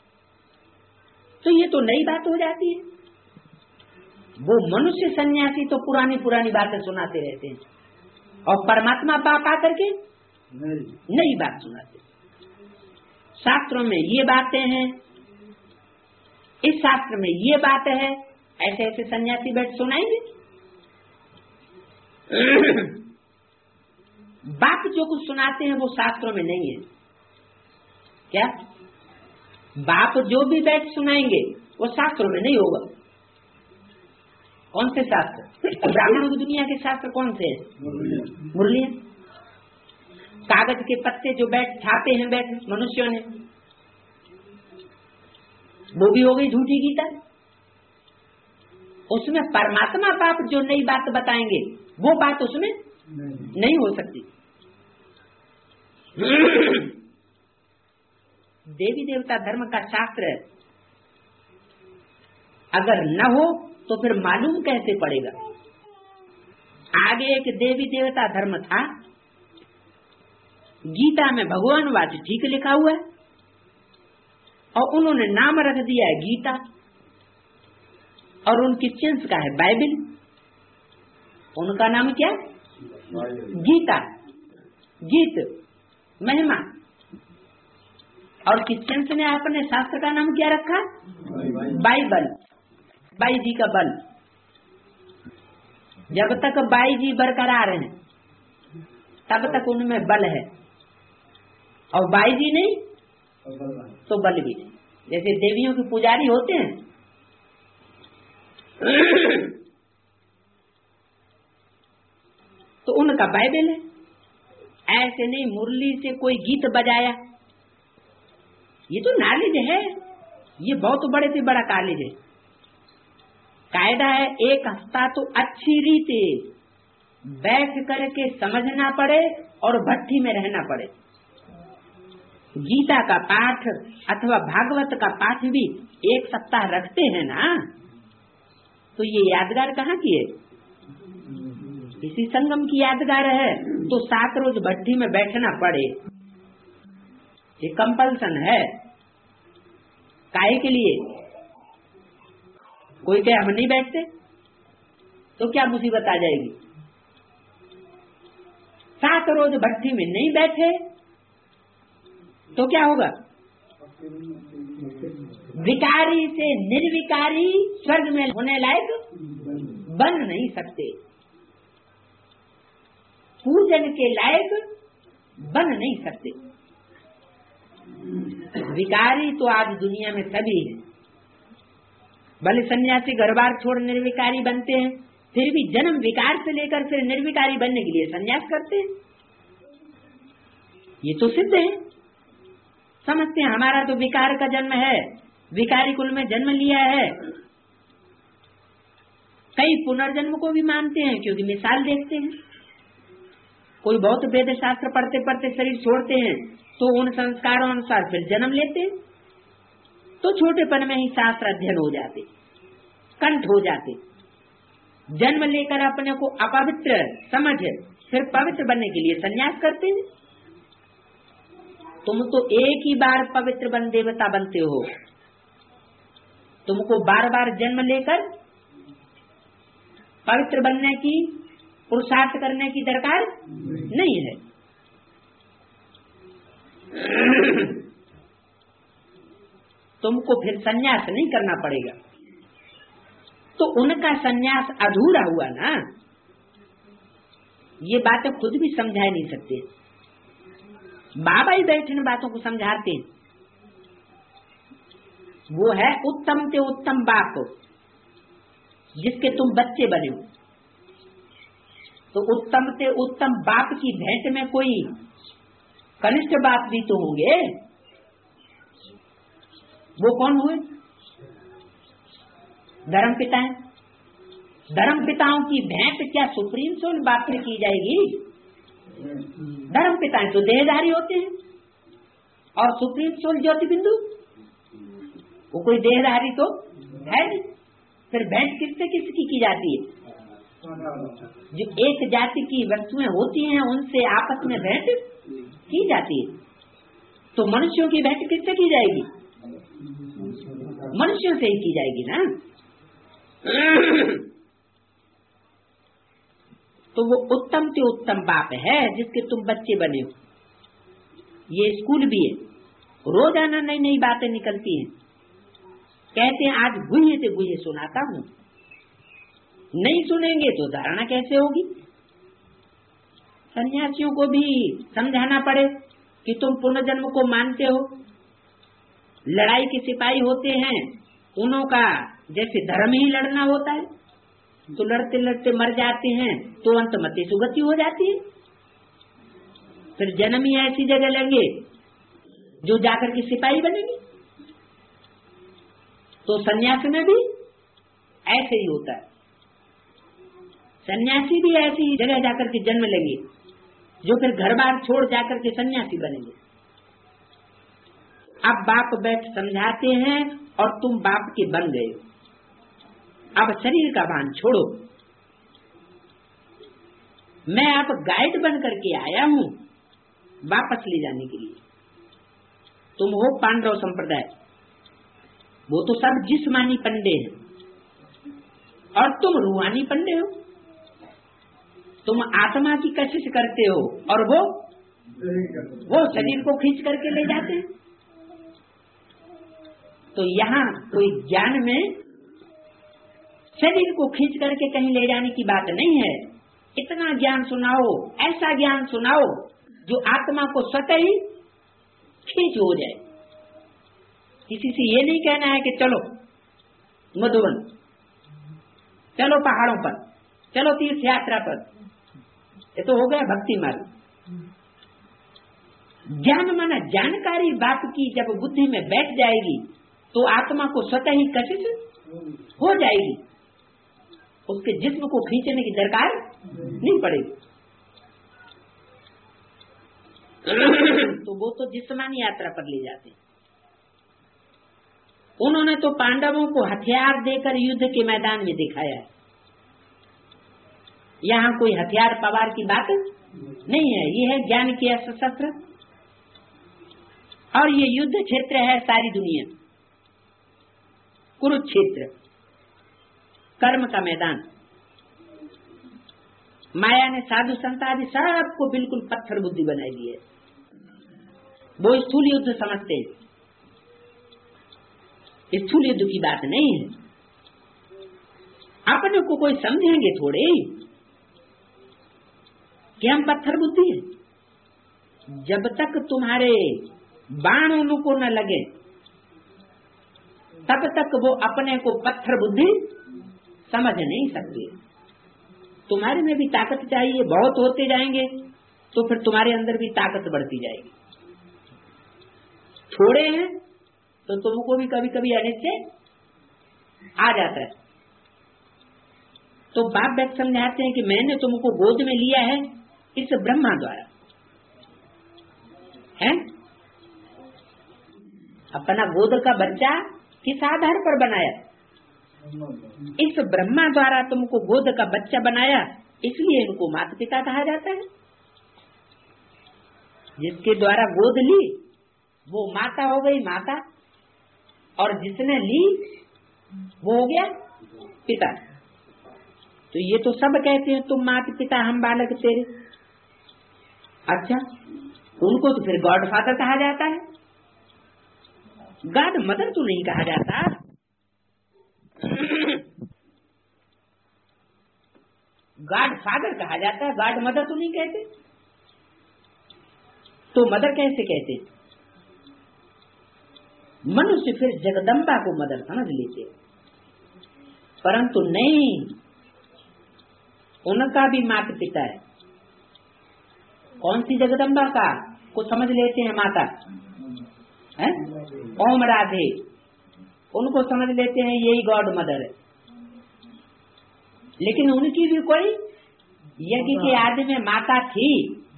तो ये तो नई बात हो जाती है। वो मनुष्य सन्यासी तो पुरानी पुरानी बातें सुनाते रहते हैं, और परमात्मा बाप आकर के नई बात सुनाते। शास्त्रों में ये बातें हैं, इस शास्त्र में ये बात है, ऐसे ऐसे सन्यासी बैठ सुनाएंगे। बाप जो कुछ सुनाते हैं वो शास्त्रों में नहीं है। क्या बाप जो भी बैठ सुनाएंगे वो शास्त्रों में नहीं होगा। कौन से शास्त्र? ब्राह्मणों की दुनिया के शास्त्र कौन से हैं? मुरलियां, कागज के पत्ते जो बैठ छापे हैं बैठ मनुष्यों ने, वो भी हो गई झूठी गीता। उसमें परमात्मा बाप जो नई बात बताएंगे वो बात उसमें नहीं हो सकती। देवी देवता धर्म का शास्त्र अगर न हो तो फिर मालूम कैसे पड़ेगा? आगे एक देवी देवता धर्म था, गीता में भगवान वाच ठीक लिखा हुआ है, और उन्होंने नाम रख दिया है गीता, और उनकी चिंस का है बाइबिल। उनका नाम क्या? गीता, गीत, महिमा। और क्रिश्चियंस ने अपने शास्त्र का नाम क्या रखा? बाइबल, बाई जी का बल। जब तक बाईजी बरकरार हैं तब तक उनमें बल है, और बाईजी नहीं तो बल भी नहीं। जैसे देवियों के पुजारी होते हैं तो उनका बाइबल है। ऐसे नहीं मुरली से कोई गीत बजाया, ये तो नॉलेज है, ये बहुत बड़े से बड़ा कॉलेज है। कायदा है, एक हफ्ता तो अच्छी रीति बैठ करके समझना पड़े और भट्ठी में रहना पड़े। गीता का पाठ अथवा भागवत का पाठ भी एक सप्ताह रखते हैं ना, तो ये यादगार कहाँ की है? इसी संगम की यादगार है। तो 7 रोज भट्ठी में बैठना पड़े, ये कंपल्सन है। काहे के लिए? कोई कहे हम नहीं बैठते तो क्या मुसीबत आ जाएगी? 7 रोज भट्ठी में नहीं बैठे तो क्या होगा? विकारी से निर्विकारी स्वर्ग में होने लायक बन नहीं सकते, पूजन के लायक बन नहीं सकते। विकारी तो आज दुनिया में सभी है। भले सन्यासी घर बार छोड़ निर्विकारी बनते हैं, फिर भी जन्म विकार से लेकर फिर निर्विकारी बनने के लिए सन्यास करते हैं। ये तो सिद्ध है। समझते हैं हमारा तो विकार का जन्म है, विकारी कुल में जन्म लिया है। कई पुनर्जन्म को भी मानते हैं, क्योंकि मिसाल देखते हैं। कोई बहुत वेद शास्त्र पढ़ते पढ़ते शरीर छोड़ते हैं तो उन संस्कारों अनुसार फिर जन्म लेते हैं, तो छोटेपन में ही शास्त्र अध्ययन हो जाते, कंठ हो जाते। जन्म लेकर अपने को अपवित्र समझ फिर पवित्र बनने के लिए संन्यास करते हैं। तुम तो एक ही बार पवित्र बन देवता बनते हो, तुमको बार बार जन्म लेकर पवित्र बनने की पुरुषार्थ करने की दरकार नहीं है। तुमको फिर संन्यास नहीं करना पड़ेगा। तो उनका संन्यास अधूरा हुआ ना, ये बातें खुद भी समझा नहीं सकते। बाबा ही बैठे इन बातों को समझाते हैं। वो है उत्तम से उत्तम बाप, जिसके तुम बच्चे बने हो। तो उत्तम से उत्तम बाप की भेंट में कोई कनिष्ठ बाप भी तो होंगे। वो कौन हुए? धर्म पिता है। धर्म पिताओं की भेंट क्या सुप्रीम सोल बाप में की जाएगी? धर्म पिता तो देहधारी होते हैं, और सुप्रीम सोल ज्योति बिंदु वो कोई देहधारी तो है नहीं। फिर भेंट किससे किसकी की जाती है? जो एक जाति की वस्तुएं होती हैं उनसे आपस में भेंट की जाती है। तो मनुष्यों की भेंट किससे की जाएगी? मनुष्यों से ही की जाएगी ना। तो वो उत्तम से उत्तम बाप है जिसके तुम बच्चे बने हो। ये स्कूल भी है, रोजाना नई नई बातें निकलती हैं। कहते हैं आज गुहे से गुहे सुनाता हूँ, नहीं सुनेंगे तो धारणा कैसे होगी? सन्यासियों को भी समझाना पड़े कि तुम पुनर्जन्म को मानते हो। लड़ाई के सिपाही होते हैं, उन्हों का जैसे धर्म ही लड़ना होता है, तो लड़ते लड़ते मर जाते हैं तो अंत मति सुगति हो जाती है। फिर जन्म ही ऐसी जगह लेंगे जो जाकर के सिपाही बनेंगे। तो सन्यास में भी ऐसे ही होता है। सन्यासी भी ऐसी जगह जाकर के जन्म लेंगे जो फिर घर बार छोड़ जाकर के सन्यासी बनेंगे। अब बाप बैठ समझाते हैं और तुम बाप के बन गए। अब शरीर का भान छोड़ो। मैं अब गाइड बन करके आया हूँ वापस ले जाने के लिए। तुम हो पांडव संप्रदाय, वो तो सब जिस्मानी पंडे हैं और तुम रूहानी पंडे हो। तुम आत्मा की कशिश करते हो और वो शरीर को खींच करके ले जाते हैं। तो यहाँ कोई ज्ञान में शरीर को खींच करके कहीं ले जाने की बात नहीं है। इतना ज्ञान सुनाओ, ऐसा ज्ञान सुनाओ जो आत्मा को स्वतः ही खींच हो जाए। किसी से ये नहीं कहना है कि चलो मधुबन, चलो पहाड़ों पर, चलो तीर्थ यात्रा पर। ये तो हो गया भक्ति मार्ग। ज्ञान माना जानकारी बात की जब बुद्धि में बैठ जाएगी तो आत्मा को स्वतः ही कशिश हो जाएगी, उसके जिस्म को खींचने की दरकार नहीं पड़ेगी। तो वो तो जिस्मानी यात्रा पर ले जाते। उन्होंने तो पांडवों को हथियार देकर युद्ध के मैदान में दिखाया है। यहाँ कोई हथियार पवार की बात नहीं है। ये है ज्ञान के शस्त्र, और ये युद्ध क्षेत्र है सारी दुनिया। कुरुक्षेत्र कर्म का मैदान। माया ने साधु संत आदि सबको बिल्कुल पत्थर बुद्धि बनाई दी है। वो स्थूल युद्ध समझते हैं, स्थूल युद्ध की बात नहीं है। अपने को कोई समझेंगे थोड़े कि हम पत्थर बुद्धि हैं। जब तक तुम्हारे बाण उनको न लगे तब तक वो अपने को पत्थर बुद्धि समझ नहीं सकते। तुम्हारे में भी ताकत चाहिए, बहुत होते जाएंगे तो फिर तुम्हारे अंदर भी ताकत बढ़ती जाएगी। थोड़े हैं तो तुमको भी कभी कभी अनिश्चय आ जाता है। तो बाप बैठ समझाते हैं कि मैंने तुमको गोद में लिया है इस ब्रह्मा द्वारा, है अपना गोद का बच्चा किस आधार पर बनाया? इस ब्रह्मा द्वारा तुमको गोद का बच्चा बनाया, इसलिए इनको माता पिता कहा जाता है। जिसके द्वारा गोद ली वो माता हो गई माता, और जिसने ली वो हो गया पिता। तो ये तो सब कहते हैं तुम माता पिता हम बालक तेरे। अच्छा, उनको तो फिर गॉड फादर कहा जाता है, गॉड मदर तो नहीं कहा जाता। गॉड फादर कहा जाता है, गॉड मदर तो नहीं कहते। तो मदर कैसे कहते? मनुष्य फिर जगदम्बा को मदर समझ लेते, परंतु नहीं, उनका भी माता पिता है। कौन सी जगदम्बा का को समझ लेते हैं माता है? ओम राधे, उनको समझ लेते हैं यही गॉड मदर है। लेकिन उनकी भी कोई यज्ञ के आदि में माता थी,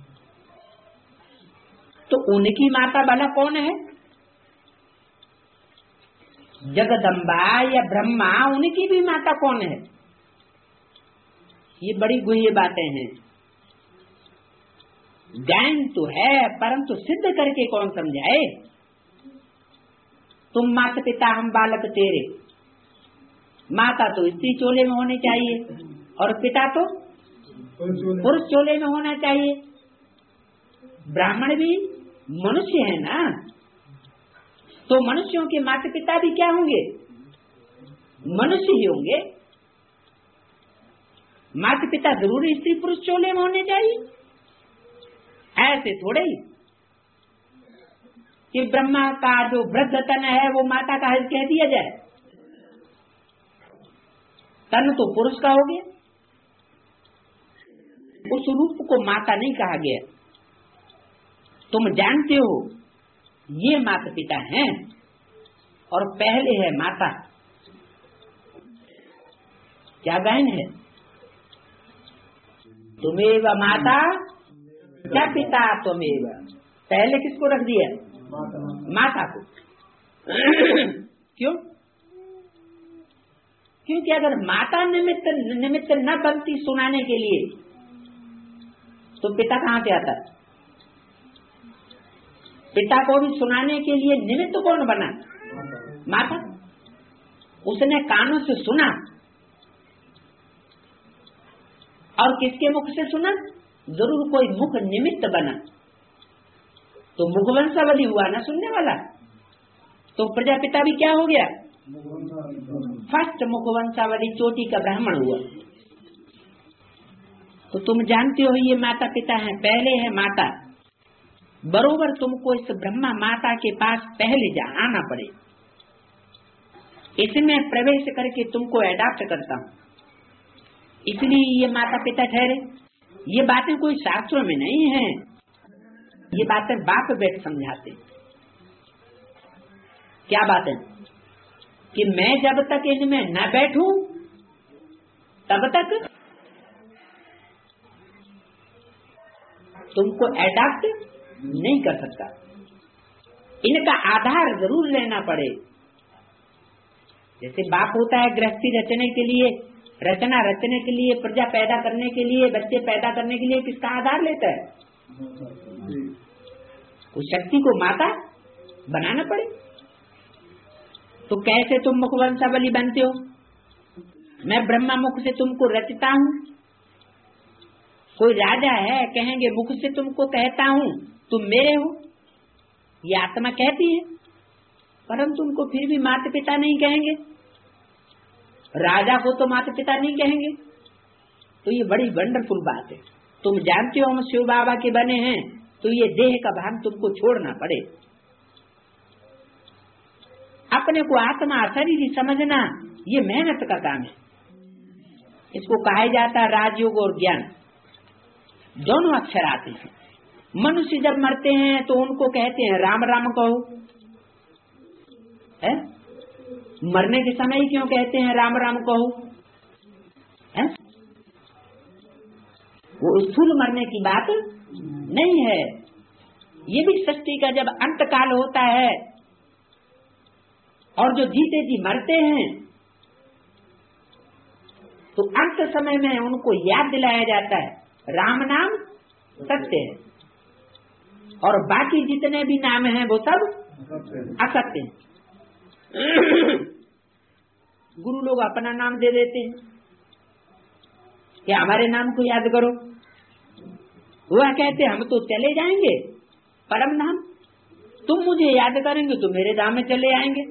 तो उनकी माता वाला कौन है? जगदम्बा या ब्रह्मा, उनकी भी माता कौन है? ये बड़ी गुह्य बातें हैं। ज्ञान तो है परंतु सिद्ध करके कौन समझाए? तुम माता पिता हम बालक तेरे। माता तो स्त्री चोले में होनी चाहिए और पिता तो पुरुष चोले में होना चाहिए। ब्राह्मण भी मनुष्य है ना, तो मनुष्यों के माता पिता भी क्या होंगे? मनुष्य ही होंगे। माता पिता जरूर स्त्री पुरुष चोले में होने चाहिए? ऐसे थोड़े ही कि ब्रह्मा का जो वृद्ध तन है वो माता का कह दिया जाए। तन तो पुरुष का हो गया, उस रूप को माता नहीं कहा गया। तुम जानते हो ये माता पिता हैं और पहले है माता। क्या गायन है? तुमेव माता क्या पिता तुमेव। पहले किसको रख दिया? माता को। क्यों? क्योंकि अगर माता निमित्त न बनती सुनाने के लिए तो पिता कहाँ से आता? पिता को भी सुनाने के लिए निमित्त कौन बना? माता। उसने कानों से सुना, और किसके मुख से सुना? जरूर कोई मुख निमित्त बना, तो मुखवंशावली हुआ ना सुनने वाला। तो प्रजापिता भी क्या हो गया? फर्स्ट मुखवंशावली चोटी का ब्राह्मण हुआ। तो तुम जानते हो ये माता पिता हैं, पहले है माता, बरोबर तुमको इस ब्रह्मा माता के पास पहले आना पड़े, इसमें प्रवेश करके तुमको एडाप्ट करता हूँ, इसलिए ये माता पिता ठहरे। ये बातें कोई शास्त्रों में नहीं है, ये बातें बाप बैठ समझाते। क्या बात है कि मैं जब तक इनमें न बैठूं तब तक तुमको एडाप्ट नहीं कर सकता। इनका आधार जरूर लेना पड़े। जैसे बाप होता है गृहस्थी रचने के लिए, रचना रचने के लिए, प्रजा पैदा करने के लिए, बच्चे पैदा करने के लिए किसका आधार लेता है? उस शक्ति को माता बनाना पड़े। तो कैसे तुम मुखवंशावली बनते हो? मैं ब्रह्मा मुख से तुमको रचता हूँ। कोई राजा है, कहेंगे मुख से तुमको कहता हूँ तुम मेरे हो, ये आत्मा कहती है, परंतु उनको फिर भी माता पिता नहीं कहेंगे। राजा को तो माता पिता नहीं कहेंगे। तो ये बड़ी वंडरफुल बात है। तुम जानते हो हम शिव बाबा के बने हैं, तो ये देह का भान तुमको छोड़ना पड़े। अपने को आत्मा शरीर समझना ये मेहनत का काम है। इसको कहा जाता है राजयोग और ज्ञान, दोनों अक्षर आते हैं। मनुष्य जब मरते हैं तो उनको कहते हैं राम राम कहो, है? मरने के समय ही क्यों कहते हैं राम राम कहो? है? वो स्थूल मरने की बात नहीं है। ये भी सृष्टि का जब अंत काल होता है और जो जीते जी मरते हैं तो अंत समय में उनको याद दिलाया जाता है राम नाम सत्य है, और बाकी जितने भी नाम हैं वो सब असत्य हैं। गुरु लोग अपना नाम दे देते हैं कि हमारे नाम को याद करो। वह कहते हम तो चले जाएंगे परम नाम, तुम मुझे याद करेंगे तो मेरे धाम में चले आएंगे।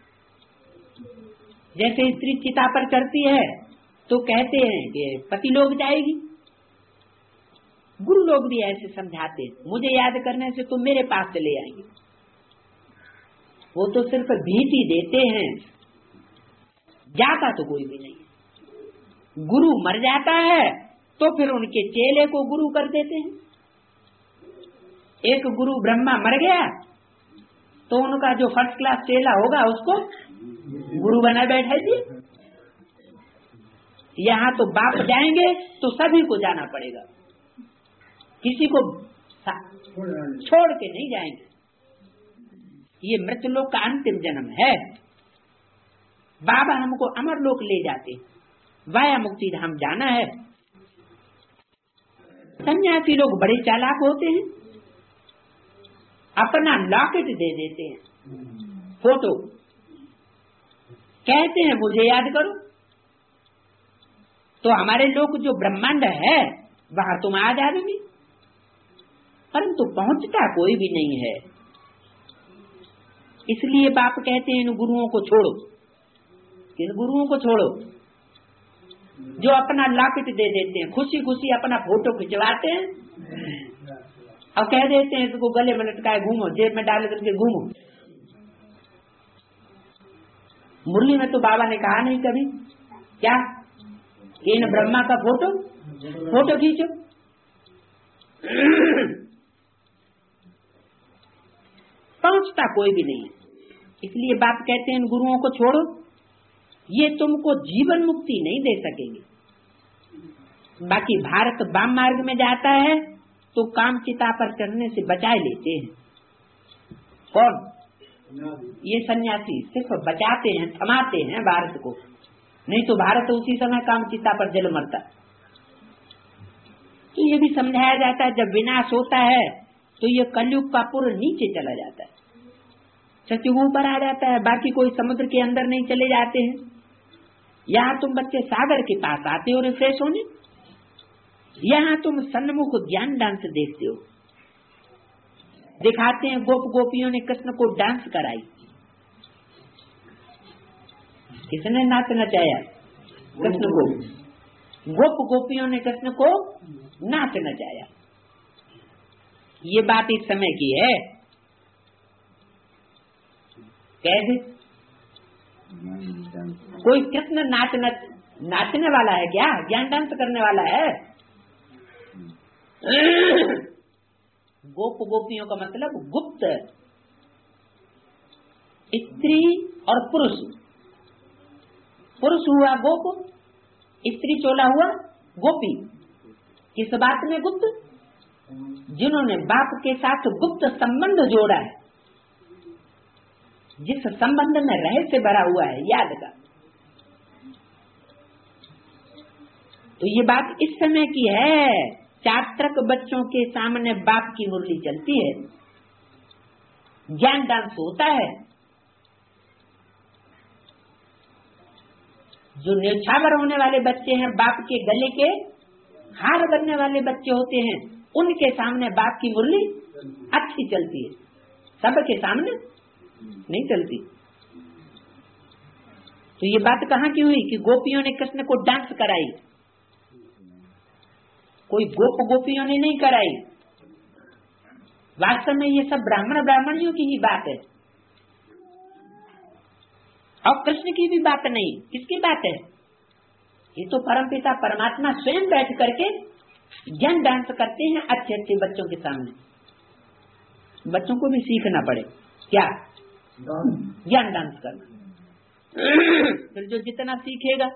जैसे स्त्री चिता पर चढ़ती है तो कहते हैं कि पति लोग जाएगी। गुरु लोग भी ऐसे समझाते हैं, मुझे याद करने से तुम मेरे पास चले आएंगे। वो तो सिर्फ भीति देते हैं, जाता तो कोई भी नहीं। गुरु मर जाता है तो फिर उनके चेले को गुरु कर देते हैं। एक गुरु ब्रह्मा मर गया तो उनका जो फर्स्ट क्लास चेला होगा उसको गुरु बना बैठा दिए। यहाँ तो बाप जाएंगे तो सभी को जाना पड़ेगा, किसी को छोड़ के नहीं जाएंगे। ये मृत्यलोक का अंतिम जन्म है। बाबा हमको अमर लोक ले जाते, वाया मुक्ति धाम जाना है। सन्यासी लोग बड़े चालाक होते हैं, अपना लॉकेट दे देते हैं, फोटो, कहते हैं मुझे याद करो। तो हमारे लोग जो ब्रह्मांड है वहां तुम आ जाओगे, परंतु पहुंचता कोई भी नहीं है। इसलिए बाप कहते हैं इन गुरुओं को छोड़ो। इन गुरुओं को छोड़ो जो अपना लॉकेट दे देते हैं, खुशी खुशी अपना फोटो खिंचवाते हैं और कह देते हैं इसको गले में लटकाए घूमो, जेब में डाल करके घूमो। मुरली में तो बाबा ने कहा नहीं कभी क्या इन ब्रह्मा का फोटो खींचो। पहुंचता कोई भी नहीं। इसलिए बाप कहते हैं इन गुरुओं को छोड़ो, ये तुमको जीवन मुक्ति नहीं दे सकेंगे। बाकी भारत वाम मार्ग में जाता है तो काम चिता पर चढ़ने से बचाए लेते हैं। कौन? ये सन्यासी सिर्फ बचाते हैं, थमाते हैं भारत को, नहीं तो भारत उसी समय काम चिता पर जल मरता। तो ये भी समझाया जाता है जब विनाश होता है तो ये कलयुग का पुर नीचे चला जाता है, सतयुग ऊपर आ जाता है। बाकी कोई समुद्र के अंदर नहीं चले जाते हैं। यहाँ तुम बच्चे सागर के पास आते हो रिफ्रेश होने, यहाँ तुम सन्मुख ज्ञान डांस देखते हो। दिखाते हैं गोप गोपियों ने कृष्ण को डांस कराई, किसने नाच नचाया? कृष्ण को। गोप गोपियों ने कृष्ण को नाच नचाया। ये बात इस समय की है। कैसे? कोई कृष्ण नाचने वाला है क्या? ज्ञान डांस करने वाला है? गोप गोपियों का मतलब गुप्त, स्त्री और पुरुष। पुरुष हुआ गोप, स्त्री चोला हुआ गोपी। किस बात में गुप्त? जिन्होंने बाप के साथ गुप्त संबंध जोड़ा है, जिस संबंध में रहस्य भरा हुआ है याद का। तो ये बात इस समय की है। चात्रक बच्चों के सामने बाप की मुरली चलती है, ज्ञान डांस होता है। जो न्यौछावर होने वाले बच्चे हैं, बाप के गले के हार बनने वाले बच्चे होते हैं, उनके सामने बाप की मुरली अच्छी चलती है, सबके सामने नहीं चलती। तो ये बात कहाँ की हुई कि गोपियों ने कृष्ण को डांस कराई? कोई गोप गोपियों ने नहीं कराई। वास्तव में ये सब ब्राह्मणियों की ही बात है और कृष्ण की भी बात नहीं। किसकी बात है? ये तो परमपिता परमात्मा स्वयं बैठ करके ज्ञान डांस करते हैं अच्छे अच्छे बच्चों के सामने। बच्चों को भी सीखना पड़े क्या? ज्ञान डांस करना। फिर जो जितना सीखेगा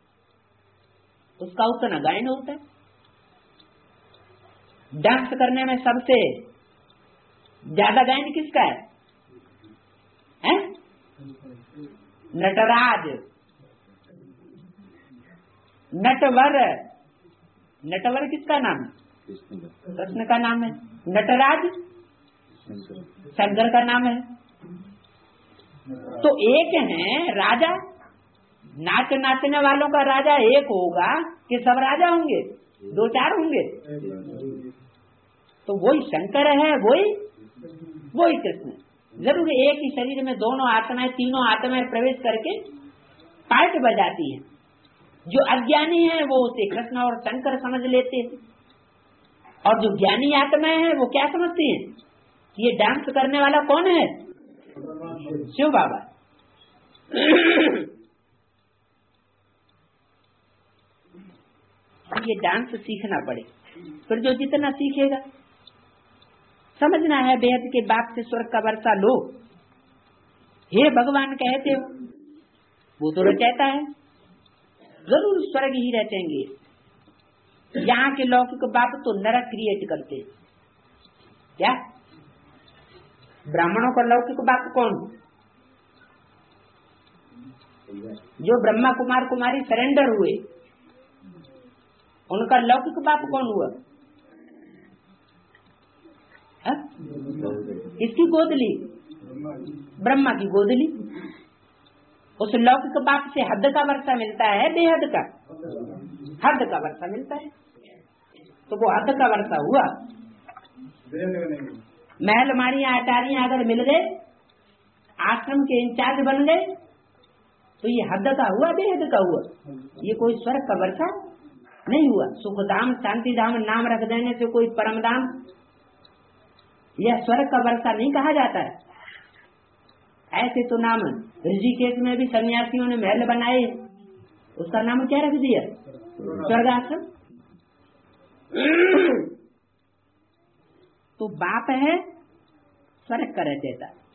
उसका उतना गायन होता है। डांस करने में सबसे ज्यादा गायन किसका है? नटराज, नटवर। नटवर किसका नाम? कृष्ण का नाम है। नटराज शंकर का नाम है। तो एक है राजा। नाच नाचने वालों का राजा एक होगा कि सब राजा होंगे? दो चार होंगे। तो वही शंकर है, वही कृष्ण। जरूर एक ही शरीर में दोनों आत्माएं, तीनों आत्माएं प्रवेश करके पार्ट बजाती हैं। जो अज्ञानी है वो उसे कृष्ण और शंकर समझ लेते हैं, और जो ज्ञानी आत्माएं हैं वो क्या समझती हैं? ये डांस करने वाला कौन है? शिव बाबा। ये डांस सीखना पड़े। फिर जो जितना सीखेगा, समझना है बेहद के बाप से स्वर्ग का वर्षा लो। हे भगवान कहते हो, वो तो रचैता है, जरूर स्वर्ग ही रचेंगे। यहाँ के लौकिक बाप तो नरक क्रिएट करते। क्या ब्राह्मणों का लौकिक बाप कौन? जो ब्रह्मा कुमार कुमारी सरेंडर हुए, उनका लौकिक बाप कौन हुआ? किसकी गोदली? ब्रह्मा की गोदली। उस लौकिक बाप से हद का वर्षा मिलता है, बेहद का हद का वर्षा मिलता है। तो वो हद का वर्षा हुआ। महल मारियां अटारियां अगर मिल गए, आश्रम के इंचार्ज बन गए, तो ये हद का हुआ, बेहद का हुआ। ये कोई स्वर्ग का वर्षा नहीं हुआ। सुखधाम शांति धाम नाम रख देने से कोई परम धाम यह स्वर्ग का वर्षा नहीं कहा जाता है। ऐसे तो नाम ऋषिकेश में भी सन्यासियों ने महल बनाए, उसका नाम क्या रख दिया? स्वर्गाश्रम। तो बाप है स्वर्ग का रचयिता।